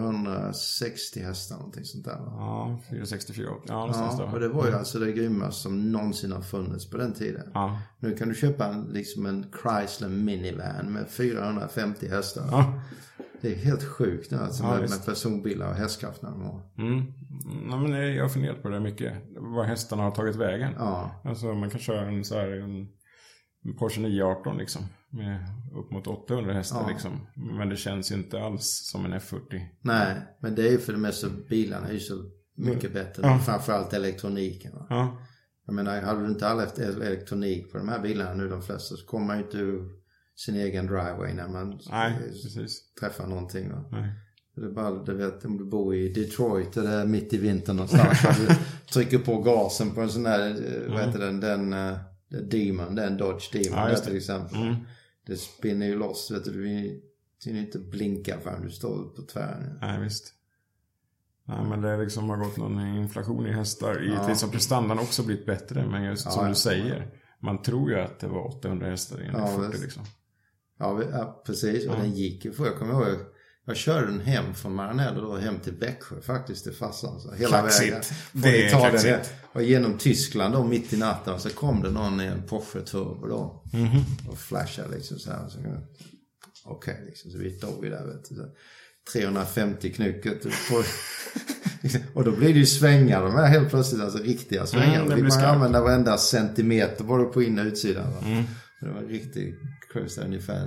460 hästar, någonting sånt där, va? Ja, 464. Ja, och det var ju alltså det grymmaste som någonsin har funnits på den tiden. Ja. Nu kan du köpa en Chrysler minivan med 450 hästar. Ja. Det är helt sjukt nu, alltså, med personbilar och hästkrafterna. Nej, men jag har funderat på det mycket. Var hästarna har tagit vägen. Ja. Alltså man kan köra en Porsche 918 liksom. Med upp mot 800 hästar liksom. Men det känns ju inte alls som en F40. Nej, men det är ju för det mesta bilarna är ju så mycket bättre. Framförallt elektroniken, va? Ja. Jag menar, hade du inte all elektronik på de här bilarna nu, de flesta, så kommer man ju inte ur sin egen driveway när man träffar någonting, va? Nej. Det är bara, du vet, om du bor i Detroit eller mitt i vintern någonstans, du trycker på gasen på en sån där, vad heter den Demon, den Dodge Demon till exempel. Det spinner ju loss, vet du kan ju inte blinka förrän du står på tvären. Nej, visst. Nej, men det liksom har gått någon inflation i hästar. Givetvis har prestandan också blivit bättre, men just som du säger, man tror ju att det var 800 hästar i en F40 liksom. Ja, precis. Och den gick ju, jag kommer ihåg, jag körde den hem från Maranello då, hem till Växjö faktiskt, till farsan. Så hela vägen. Det är kaxigt. Och genom Tyskland då, mitt i natten, så kom det någon i en Porsche Turbo då. Och flashade liksom så här. Okej, liksom, så vi tog ju där, vet du, så 350 knycket på, och då blir det ju svängar, de här helt plötsligt, alltså riktiga svängar. Det blir man använda varenda centimeter både på in- och utsidan, va? Det var en riktig cruise, ungefär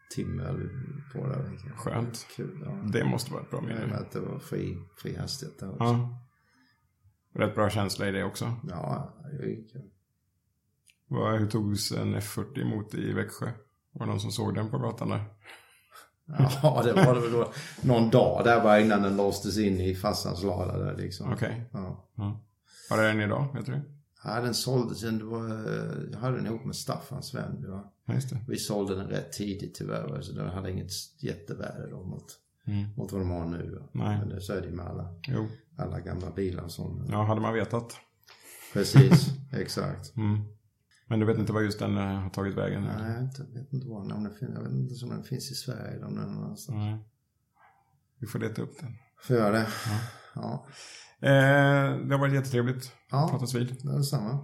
timme på det. Skönt. Kul, ja. Det måste vara ett bra minne. Att det var fri hastighet där också. Ja. Rätt bra känsla i det också. Ja, det gick. Hur togs en F40 emot i Växjö? Var det någon som såg den på gatan där? Ja, det var det väl då. Någon dag där bara innan den låstes in i farsans lada där liksom. Okej. Ja. Var är den idag, vet du? Ja, den såldes. Jag hade den ihop med Staffans vän. Ja. Just det. Vi sålde den rätt tidigt tyvärr. Så den hade inget jättevärde då mot vad de har nu. Nej. Men så är det med alla gamla bilar och sånt. Ja, hade man vetat. Precis, exakt. Men du vet inte vad just den har tagit vägen? Nej, jag vet inte var. Jag vet inte om den finns i Sverige eller om den någonstans. Nej. Vi får leta upp den. Får göra det. Ja. Det har varit jättetrevligt. Pratas vid. Det är detsamma.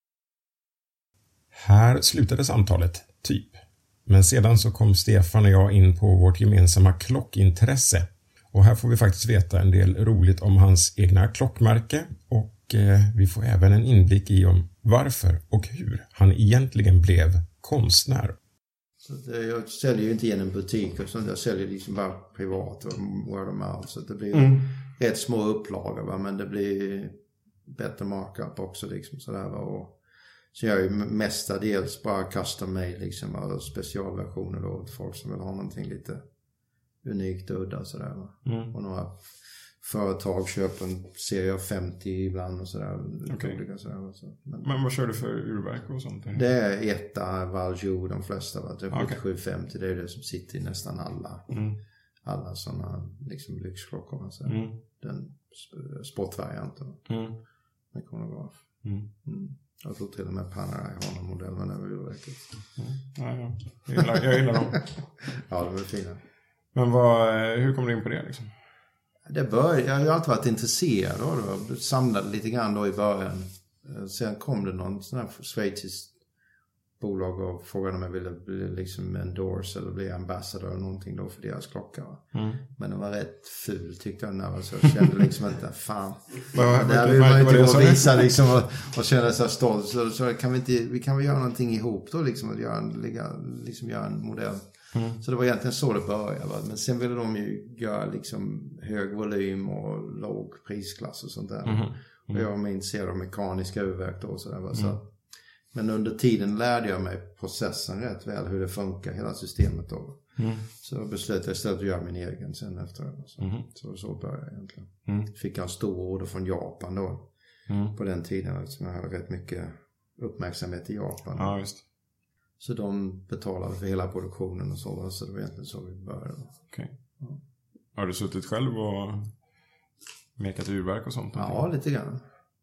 Här slutade samtalet, typ. Men sedan så kom Stefan och jag in på vårt gemensamma klockintresse. Och här får vi faktiskt veta en del roligt om hans egna klockmärke. Och vi får även en inblick i om varför och hur han egentligen blev konstnär. Så jag säljer ju inte genom butik och sånt. Jag säljer liksom bara privat och word of mouth. Så det blir rätt små upplagor, va? Men det blir bättre markup också liksom sådär, va? Och så jag är ju mestadels bara custom made liksom, och specialversioner då åt folk som vill ha någonting lite unikt och udda sådär, va? Och några företag köper en serie 50 ibland och sådär. Okay. Olika sådär, så. Men vad kör du för urverk och sånt? Det är etta, Valjoux, de flesta, va? Det är 7750, det är det som sitter i nästan alla sådana liksom lyxklockor. Så. Den sportvarianten. Med kronograf. Jag tror till och med Panerai har någon modell, men det var urverket. Ja. Jag gillar dem. Ja, de är fina. Men hur kom du in på det liksom? Jag har alltid varit intresserad av det. Samlade lite grann då i början. Sen kom det någon sån här schweizisk bolag och frågade om jag ville bli liksom endorse eller bli ambassador eller någonting då för deras klocka. Men den var rätt ful tyckte jag, så jag kände liksom inte fan. Där vill man inte gå och visa liksom och känna sig stolt. Så kan vi kan väl göra någonting ihop då liksom och göra en modell. Så det var egentligen så det började, va? Men sen ville de ju göra liksom hög volym och låg prisklass och sånt där. Och jag var intresserad av mekaniska urverk då och sådär, va? Så, men under tiden lärde jag mig processen rätt väl, hur det funkar, hela systemet då. Så beslöt jag istället att göra min egen sen efter det. Så började jag egentligen. Fick jag en stor order från Japan då. På den tiden, eftersom jag hade rätt mycket uppmärksamhet i Japan. Ja, just. Så de betalade för hela produktionen och så det var egentligen så vi började. Okej. Har du suttit själv och mekat urverk och sånt? Ja, lite grann.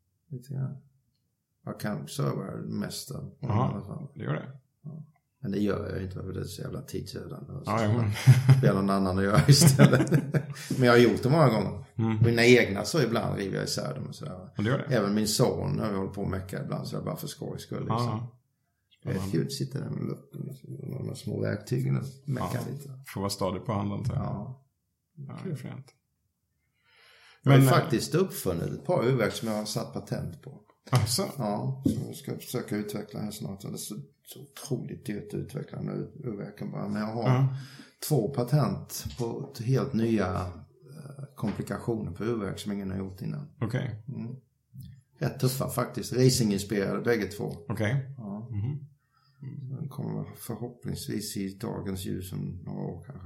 Jag kan serva det mesta. I alla fall. Det gör det. Ja. Men det gör jag inte, för det är så jävla tidsödande. Det är någon annan att göra istället. Men jag har gjort det många gånger. Mina egna så ibland river jag isär dem och sådär. Och det gör det. Även min son när vi håller på att mecka ibland, så jag bara för skojs skull liksom. Ett gud sitter där med de små verktygen och meckar lite. Får vara stadig på handen. Ja, det är fint. Jag har faktiskt uppfunnit ett par urverk som jag har satt patent på. Alltså? Ja, så jag ska försöka utveckla här snart. Det är så otroligt dyrt att utveckla urverken bara. Men jag har 2 patent på helt nya komplikationer på urverk som ingen har gjort innan. Okej. Rätt tuffa faktiskt. Racinginspirerade bägge 2. Okej. Ja. Den kommer förhoppningsvis i dagens ljus om några år kanske.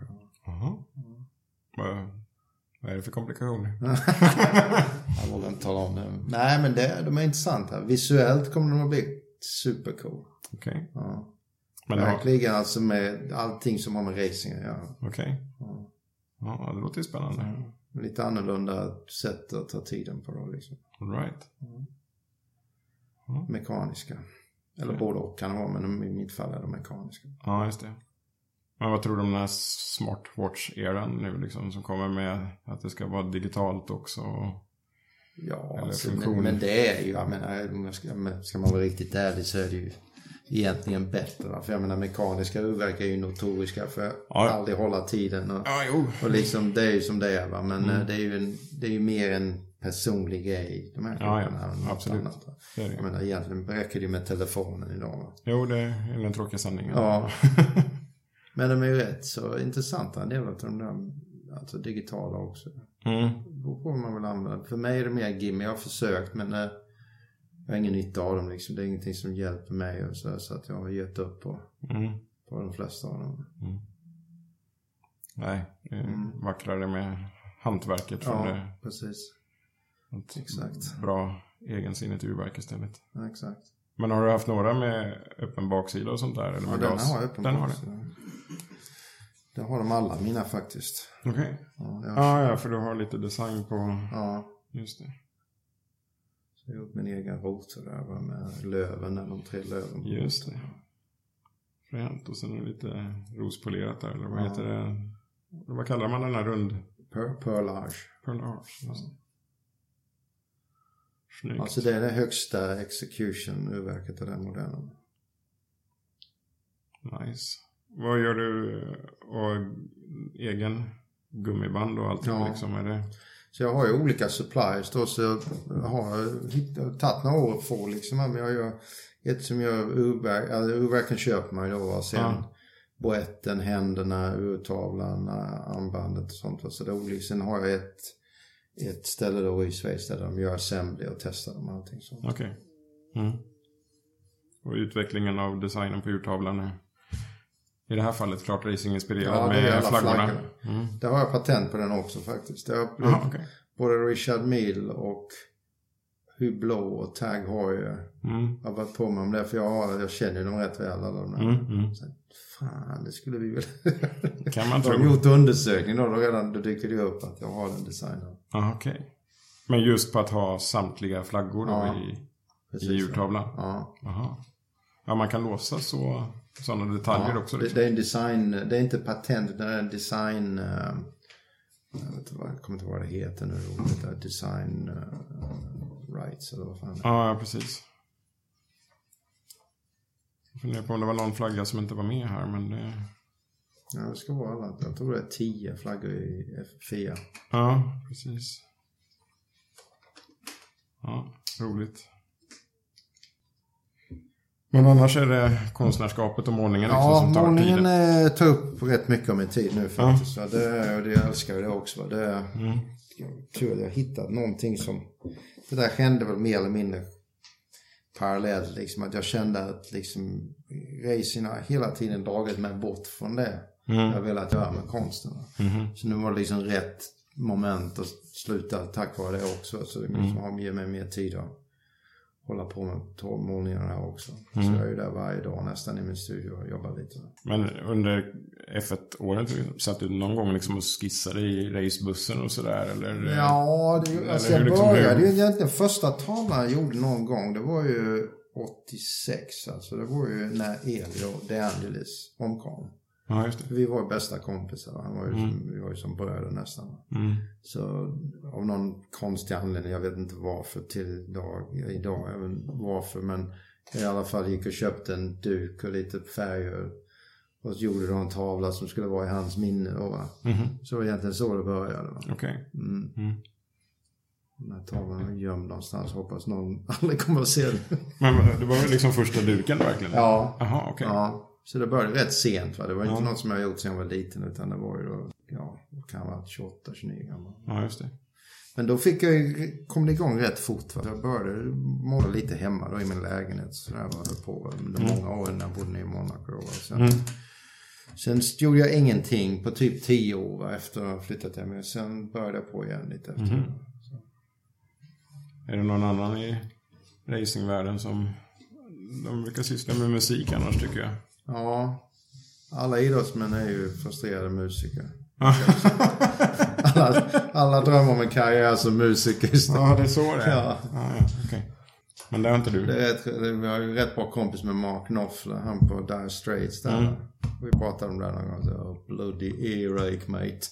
Vad är det för komplikationer? Jag vågar inte tala om det. Nej, men de är intressanta. Visuellt kommer de att bli supercool. Okej. Ja. Men verkligen alltså med allting som har med racing att göra. Okej. Ja, det låter ju spännande. Lite annorlunda sätt att ta tiden på då liksom. All right. Mekaniska. Eller både och kan det vara, men i mitt fall är de mekaniska. Ja, just det. Men vad tror du om den här smartwatch-eran nu liksom, som kommer med att det ska vara digitalt också? Ja, alltså, men det är ju, jag menar, ska man vara riktigt ärlig så är det ju egentligen bättre. Va? För jag menar, mekaniska urverk är ju notoriska för att aldrig hålla tiden. Och liksom, det är ju som det är, va? Men det är ju mer en personlig grej. De här absolut. Annat, jag menar, egentligen räcker det med telefonen idag. Va? Jo, det är en tråkig sanning. Ja. Men de är ju rätt så intressanta, en del av de där, alltså digitala också. Då får man väl använda. För mig är det mer gimme, jag har försökt, men jag har ingen nytta av dem liksom. Det är ingenting som hjälper mig och så att jag har gett upp på de flesta av dem. Nej, det är vackrare med hantverket från det. Precis. Exakt. Bra egensinnigt urverk istället. Ja, exakt. Men har du haft några med öppen baksida och sånt där? Eller med den har öppen baksida. Det har de alla mina faktiskt. Okej. Ja, för du har lite design på... Ja. Just det. Så jag har gjort min egen rotor där med löven, de 3 löven. Just det. Fränt. Och sen är det lite rospolerat där. Eller vad heter det? Vad kallar man den här rund? Perlage. Just det. Snyggt. Alltså det är det högsta execution-urverket av den modellen. Nice. Vad gör du? Och egen gummiband och allt liksom, är det? Så jag har ju olika suppliers då, så jag har tagit några år att få liksom, men jag gör ett som gör urverk, urverken köper man ju då, och sen boetten, händerna, urtavlan, armbandet och sånt. Så det är olika. Sen har jag ett ställe då i Schweiz där de gör assembly och testar dem och allting sånt. Okej. Och utvecklingen av designen på urtavlan är i det här fallet klart racing-inspirerad med flaggorna. Det har jag patent på den också faktiskt. Det har både Richard Mille och Hublot och Tag Heuer. Jag har varit på mig om det, för jag känner dem rätt väl alla de där. Så, fan, det skulle vi väl... Kan man tro. De har gjort undersökning då dyker det upp att jag har den designen. Okej. Men just på att ha samtliga flaggor då i urtavlan? Ja, man kan låsa sådana detaljer också. Liksom. Det är en design, det är inte patent, det är en design, jag kommer inte ihåg vad det heter nu, det är design rights eller vad fan. Ja, precis. Jag funderar på om det var någon flagga som inte var med här, men det... Ja, det ska vara alla. Jag tror det är 10 flaggor i FIA. Ja, precis. Ja, roligt. Men annars är det konstnärskapet och målningen liksom som tar tiden. Ja, målningen tar upp rätt mycket av min tid nu faktiskt. Ja. Det älskar jag det också. Det tror jag har hittat någonting som... Det där hände väl mer eller mindre parallellt. Liksom, att jag kände att liksom, racing har hela tiden dragit mig bort från det. Jag vill att göra med konsten. Så nu var det liksom rätt moment att sluta tack vare det också. Så det liksom ger mig mer tid att hålla på med målningarna här också. Så jag är ju där varje dag nästan i min studio och jobbar lite. Men under F1-året satt du någon gång liksom och skissade i racebussen och sådär? Eller, ja, alltså jag började ju egentligen första tavlan jag gjorde någon gång. Det var ju 86. Alltså det var ju när Elio De Angelis omkom. Ja, just det. Vi var ju bästa kompisar. Han var ju vi var ju som bröder nästan. Så av någon konstig anledning, jag vet inte varför till idag, jag vet inte varför, men i alla fall gick och köpte en duk och lite färger och så gjorde de en tavla som skulle vara i hans minne då, va? Så egentligen så det började, va? Okej. Den här tavlan är gömd någonstans, hoppas någon aldrig kommer att se den. Men det var ju liksom första duken verkligen? Ja. Aha, okej. Ja. Så det började rätt sent, va? Det var inte något som jag gjort sedan jag var liten, utan det var ju då, kan vara 28-29 gammal. Ja, just det. Men då kom det igång rätt fort, va? Jag började måla lite hemma då i min lägenhet, så där var jag på under många år när jag bodde i Monaco. Sen gjorde jag ingenting på typ 10 år, va? Efter att jag flyttat hem. Sen började jag på igen lite efter. Är det någon annan i racingvärlden som de brukar syssla med musik annars, tycker jag? Ja, alla idrottsmän är ju frustrerade musiker. alla drömmer om en karriär som musiker. Ja, det är så det är. Ja. Okay. Men det har inte du. Vi har ju rätt bra kompis med Mark Knopfler, han på Dire Straits där. Vi pratade om det någon gång. Så, bloody earache, mate.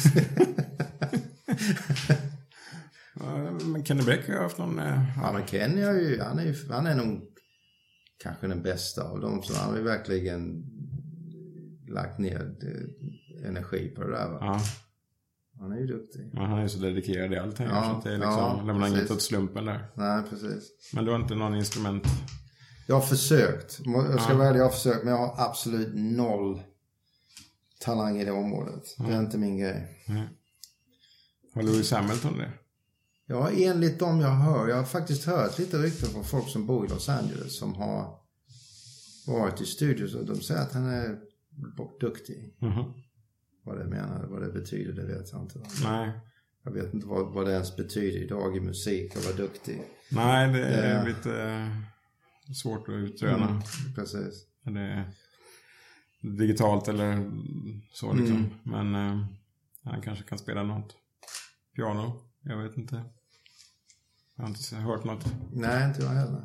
Men Kenny Beck har haft någon... Ja, men Kenny han är nog kanske den bästa av dem, så han har ju verkligen lagt ner energi på det där, va? Ja. Han är ju duktig. Ja, han är så dedikerad i allting, så att det är liksom, lämnar inget åt slumpen där. Nej, precis. Men du har inte någon instrument? Jag har försökt. Jag ska välja, jag har försökt, men jag har absolut noll talang i det området. Det är inte min grej. Har Lewis Hamilton det? Ja, enligt dem jag hör. Jag har faktiskt hört lite rykten från folk som bor i Los Angeles som har varit i studios och de säger att han är duktig. Vad det menar, vad det betyder, det vet jag inte. Nej. Jag vet inte vad det ens betyder idag i musik och vara duktig. Nej, det är lite svårt att utröna. Precis. Det är digitalt eller så liksom. Men han kanske kan spela något piano. Jag vet inte. Jag har inte hört något. Nej, inte jag heller.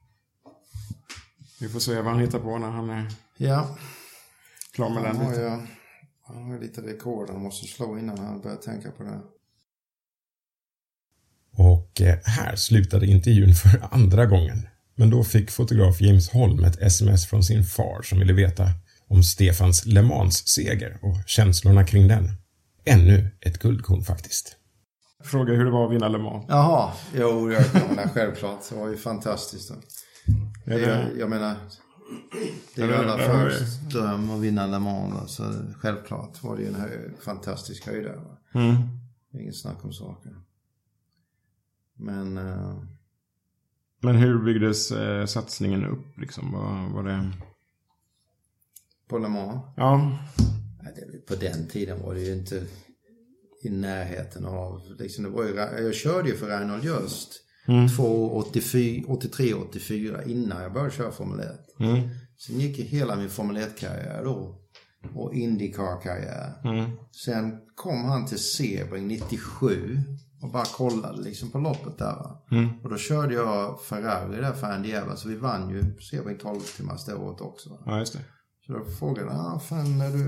Vi får se vad han hittar på när han är klar med den biten. Han har lite rekord han måste slå innan han börjar tänka på det. Och här slutade intervjun för andra gången. Men då fick fotograf James Holm ett sms från sin far som ville veta om Stefans Le Mans-seger och känslorna kring den. Ännu ett guldkorn faktiskt. Fråga hur det var att vinna Le Mans. Jaha, jo, jag menar självklart. Det var ju fantastiskt. Jag menar, det är ju alla först dröm att vinna Le Mans. Så självklart var det ju en fantastisk höjdare. Inget snack om saker. Men hur byggdes satsningen upp liksom? Var det... På Le Mans? Ja. På den tiden var det ju inte i närheten av... Liksom det var ju, jag körde ju för Reinhold Just 83-84 innan jag började köra Formel 1. Sen gick ju hela min Formel 1-karriär då. Och IndyCar-karriär. Sen kom han till Sebring 97 och bara kollade liksom på loppet där. Och då körde jag Ferrari där för Andy Evans. Så vi vann ju Sebring 12 timmars det året också. Ja, just det. Så då frågade han, fan är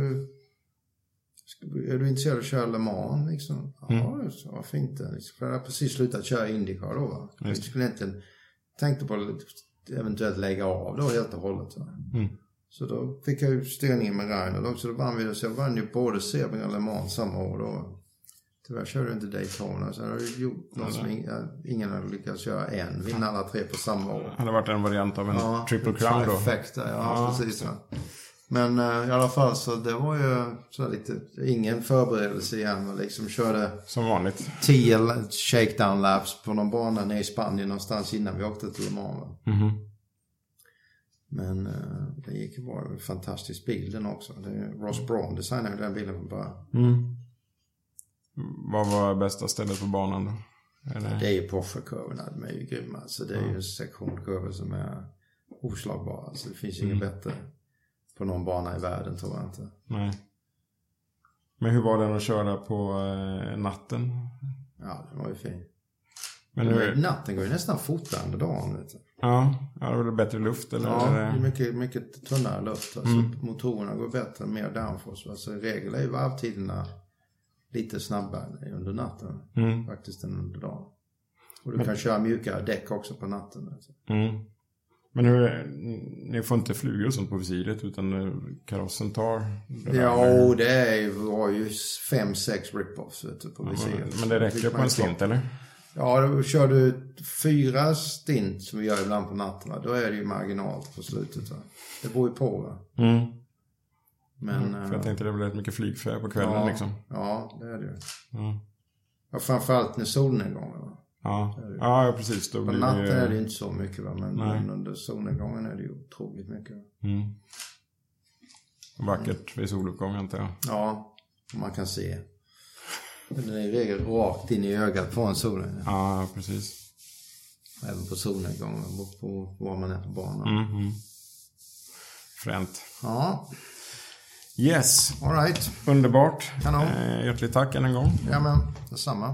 du intresserad av att köra Le Mans liksom? Ja, varför inte? Liksom, för jag hade precis slutat köra IndyCar då va? Jag skulle egentligen tänkte på att eventuellt lägga av då helt och hållet. Så då fick jag ju styrningen med Reinhold också. Då vann vi det. Så jag vann ju både Sebring och Le Mans samma år då. Tyvärr körde jag inte Daytona. Så jag har gjort något som ingen hade lyckats köra än. Vinna alla tre på samma år. Det hade varit en variant av en Triple Crown då. Ja, precis. Ja. Men i alla fall så det var ju så lite ingen förberedelse igen. Liksom körde som vanligt 10 shakedown laps på någon bana nere i Spanien någonstans innan vi åkte till Le Mans. Men det gick ju bra. Det var en fantastisk bil den också. Ross Braun designade den bilen från början. Vad var bästa stället på banan då? Det är ju Porsche-kurvorna. De är ju grymma. Så det är ju en sektionkurvor som är oslagbara. Så det finns inget bättre på någon bana i världen, tror jag inte. Nej. Men hur var den att köra på natten? Ja, det var ju fin. Men natten går ju nästan fortare under dagen, vet du. Ja, var det bättre luft? Eller? Ja, det är mycket tunnare luft. Alltså, motorerna går bättre, mer downforce. Alltså, i regel är ju varvtiderna lite snabbare under natten. Faktiskt än under dagen. Och du kan köra mjukare däck också på natten. Alltså. Men ni får inte flugor och sånt på visiret utan karossen tar det där? Ja, det var ju 5-6 rip-offs på visiret. Men det räcker på en stint, eller? Ja, då kör du 4 stint som vi gör ibland på natten. Då är det ju marginalt på slutet. Va? Det beror ju på. Va? Men, för jag tänkte det blir rätt mycket flygfärg på kvällen liksom. Ja, det är det ju. Ja, framförallt när solnedgången. Va? Ja, precis. Då på blir natten är det inte så mycket, va? Men under solnedgången är det ju otroligt mycket. Vackert vid soluppgång, antar jag. Ja, man kan se. Den är i regel rakt in i ögat på en solen. Ja, precis. Även på solnedgången, på var man är på banan. Fränt. Ja. Yes. All right. Underbart. Kanon. Hjärtligt tack en gång. Ja, men detsamma.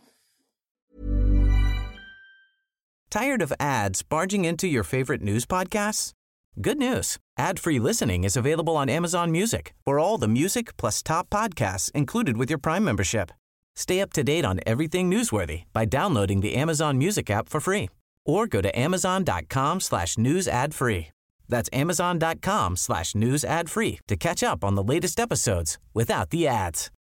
Tired of ads barging into your favorite news podcasts? Good news. Ad-free listening is available on Amazon Music for all the music plus top podcasts included with your Prime membership. Stay up to date on everything newsworthy by downloading the Amazon Music app for free or go to amazon.com/news ad free. That's amazon.com/news ad free to catch up on the latest episodes without the ads.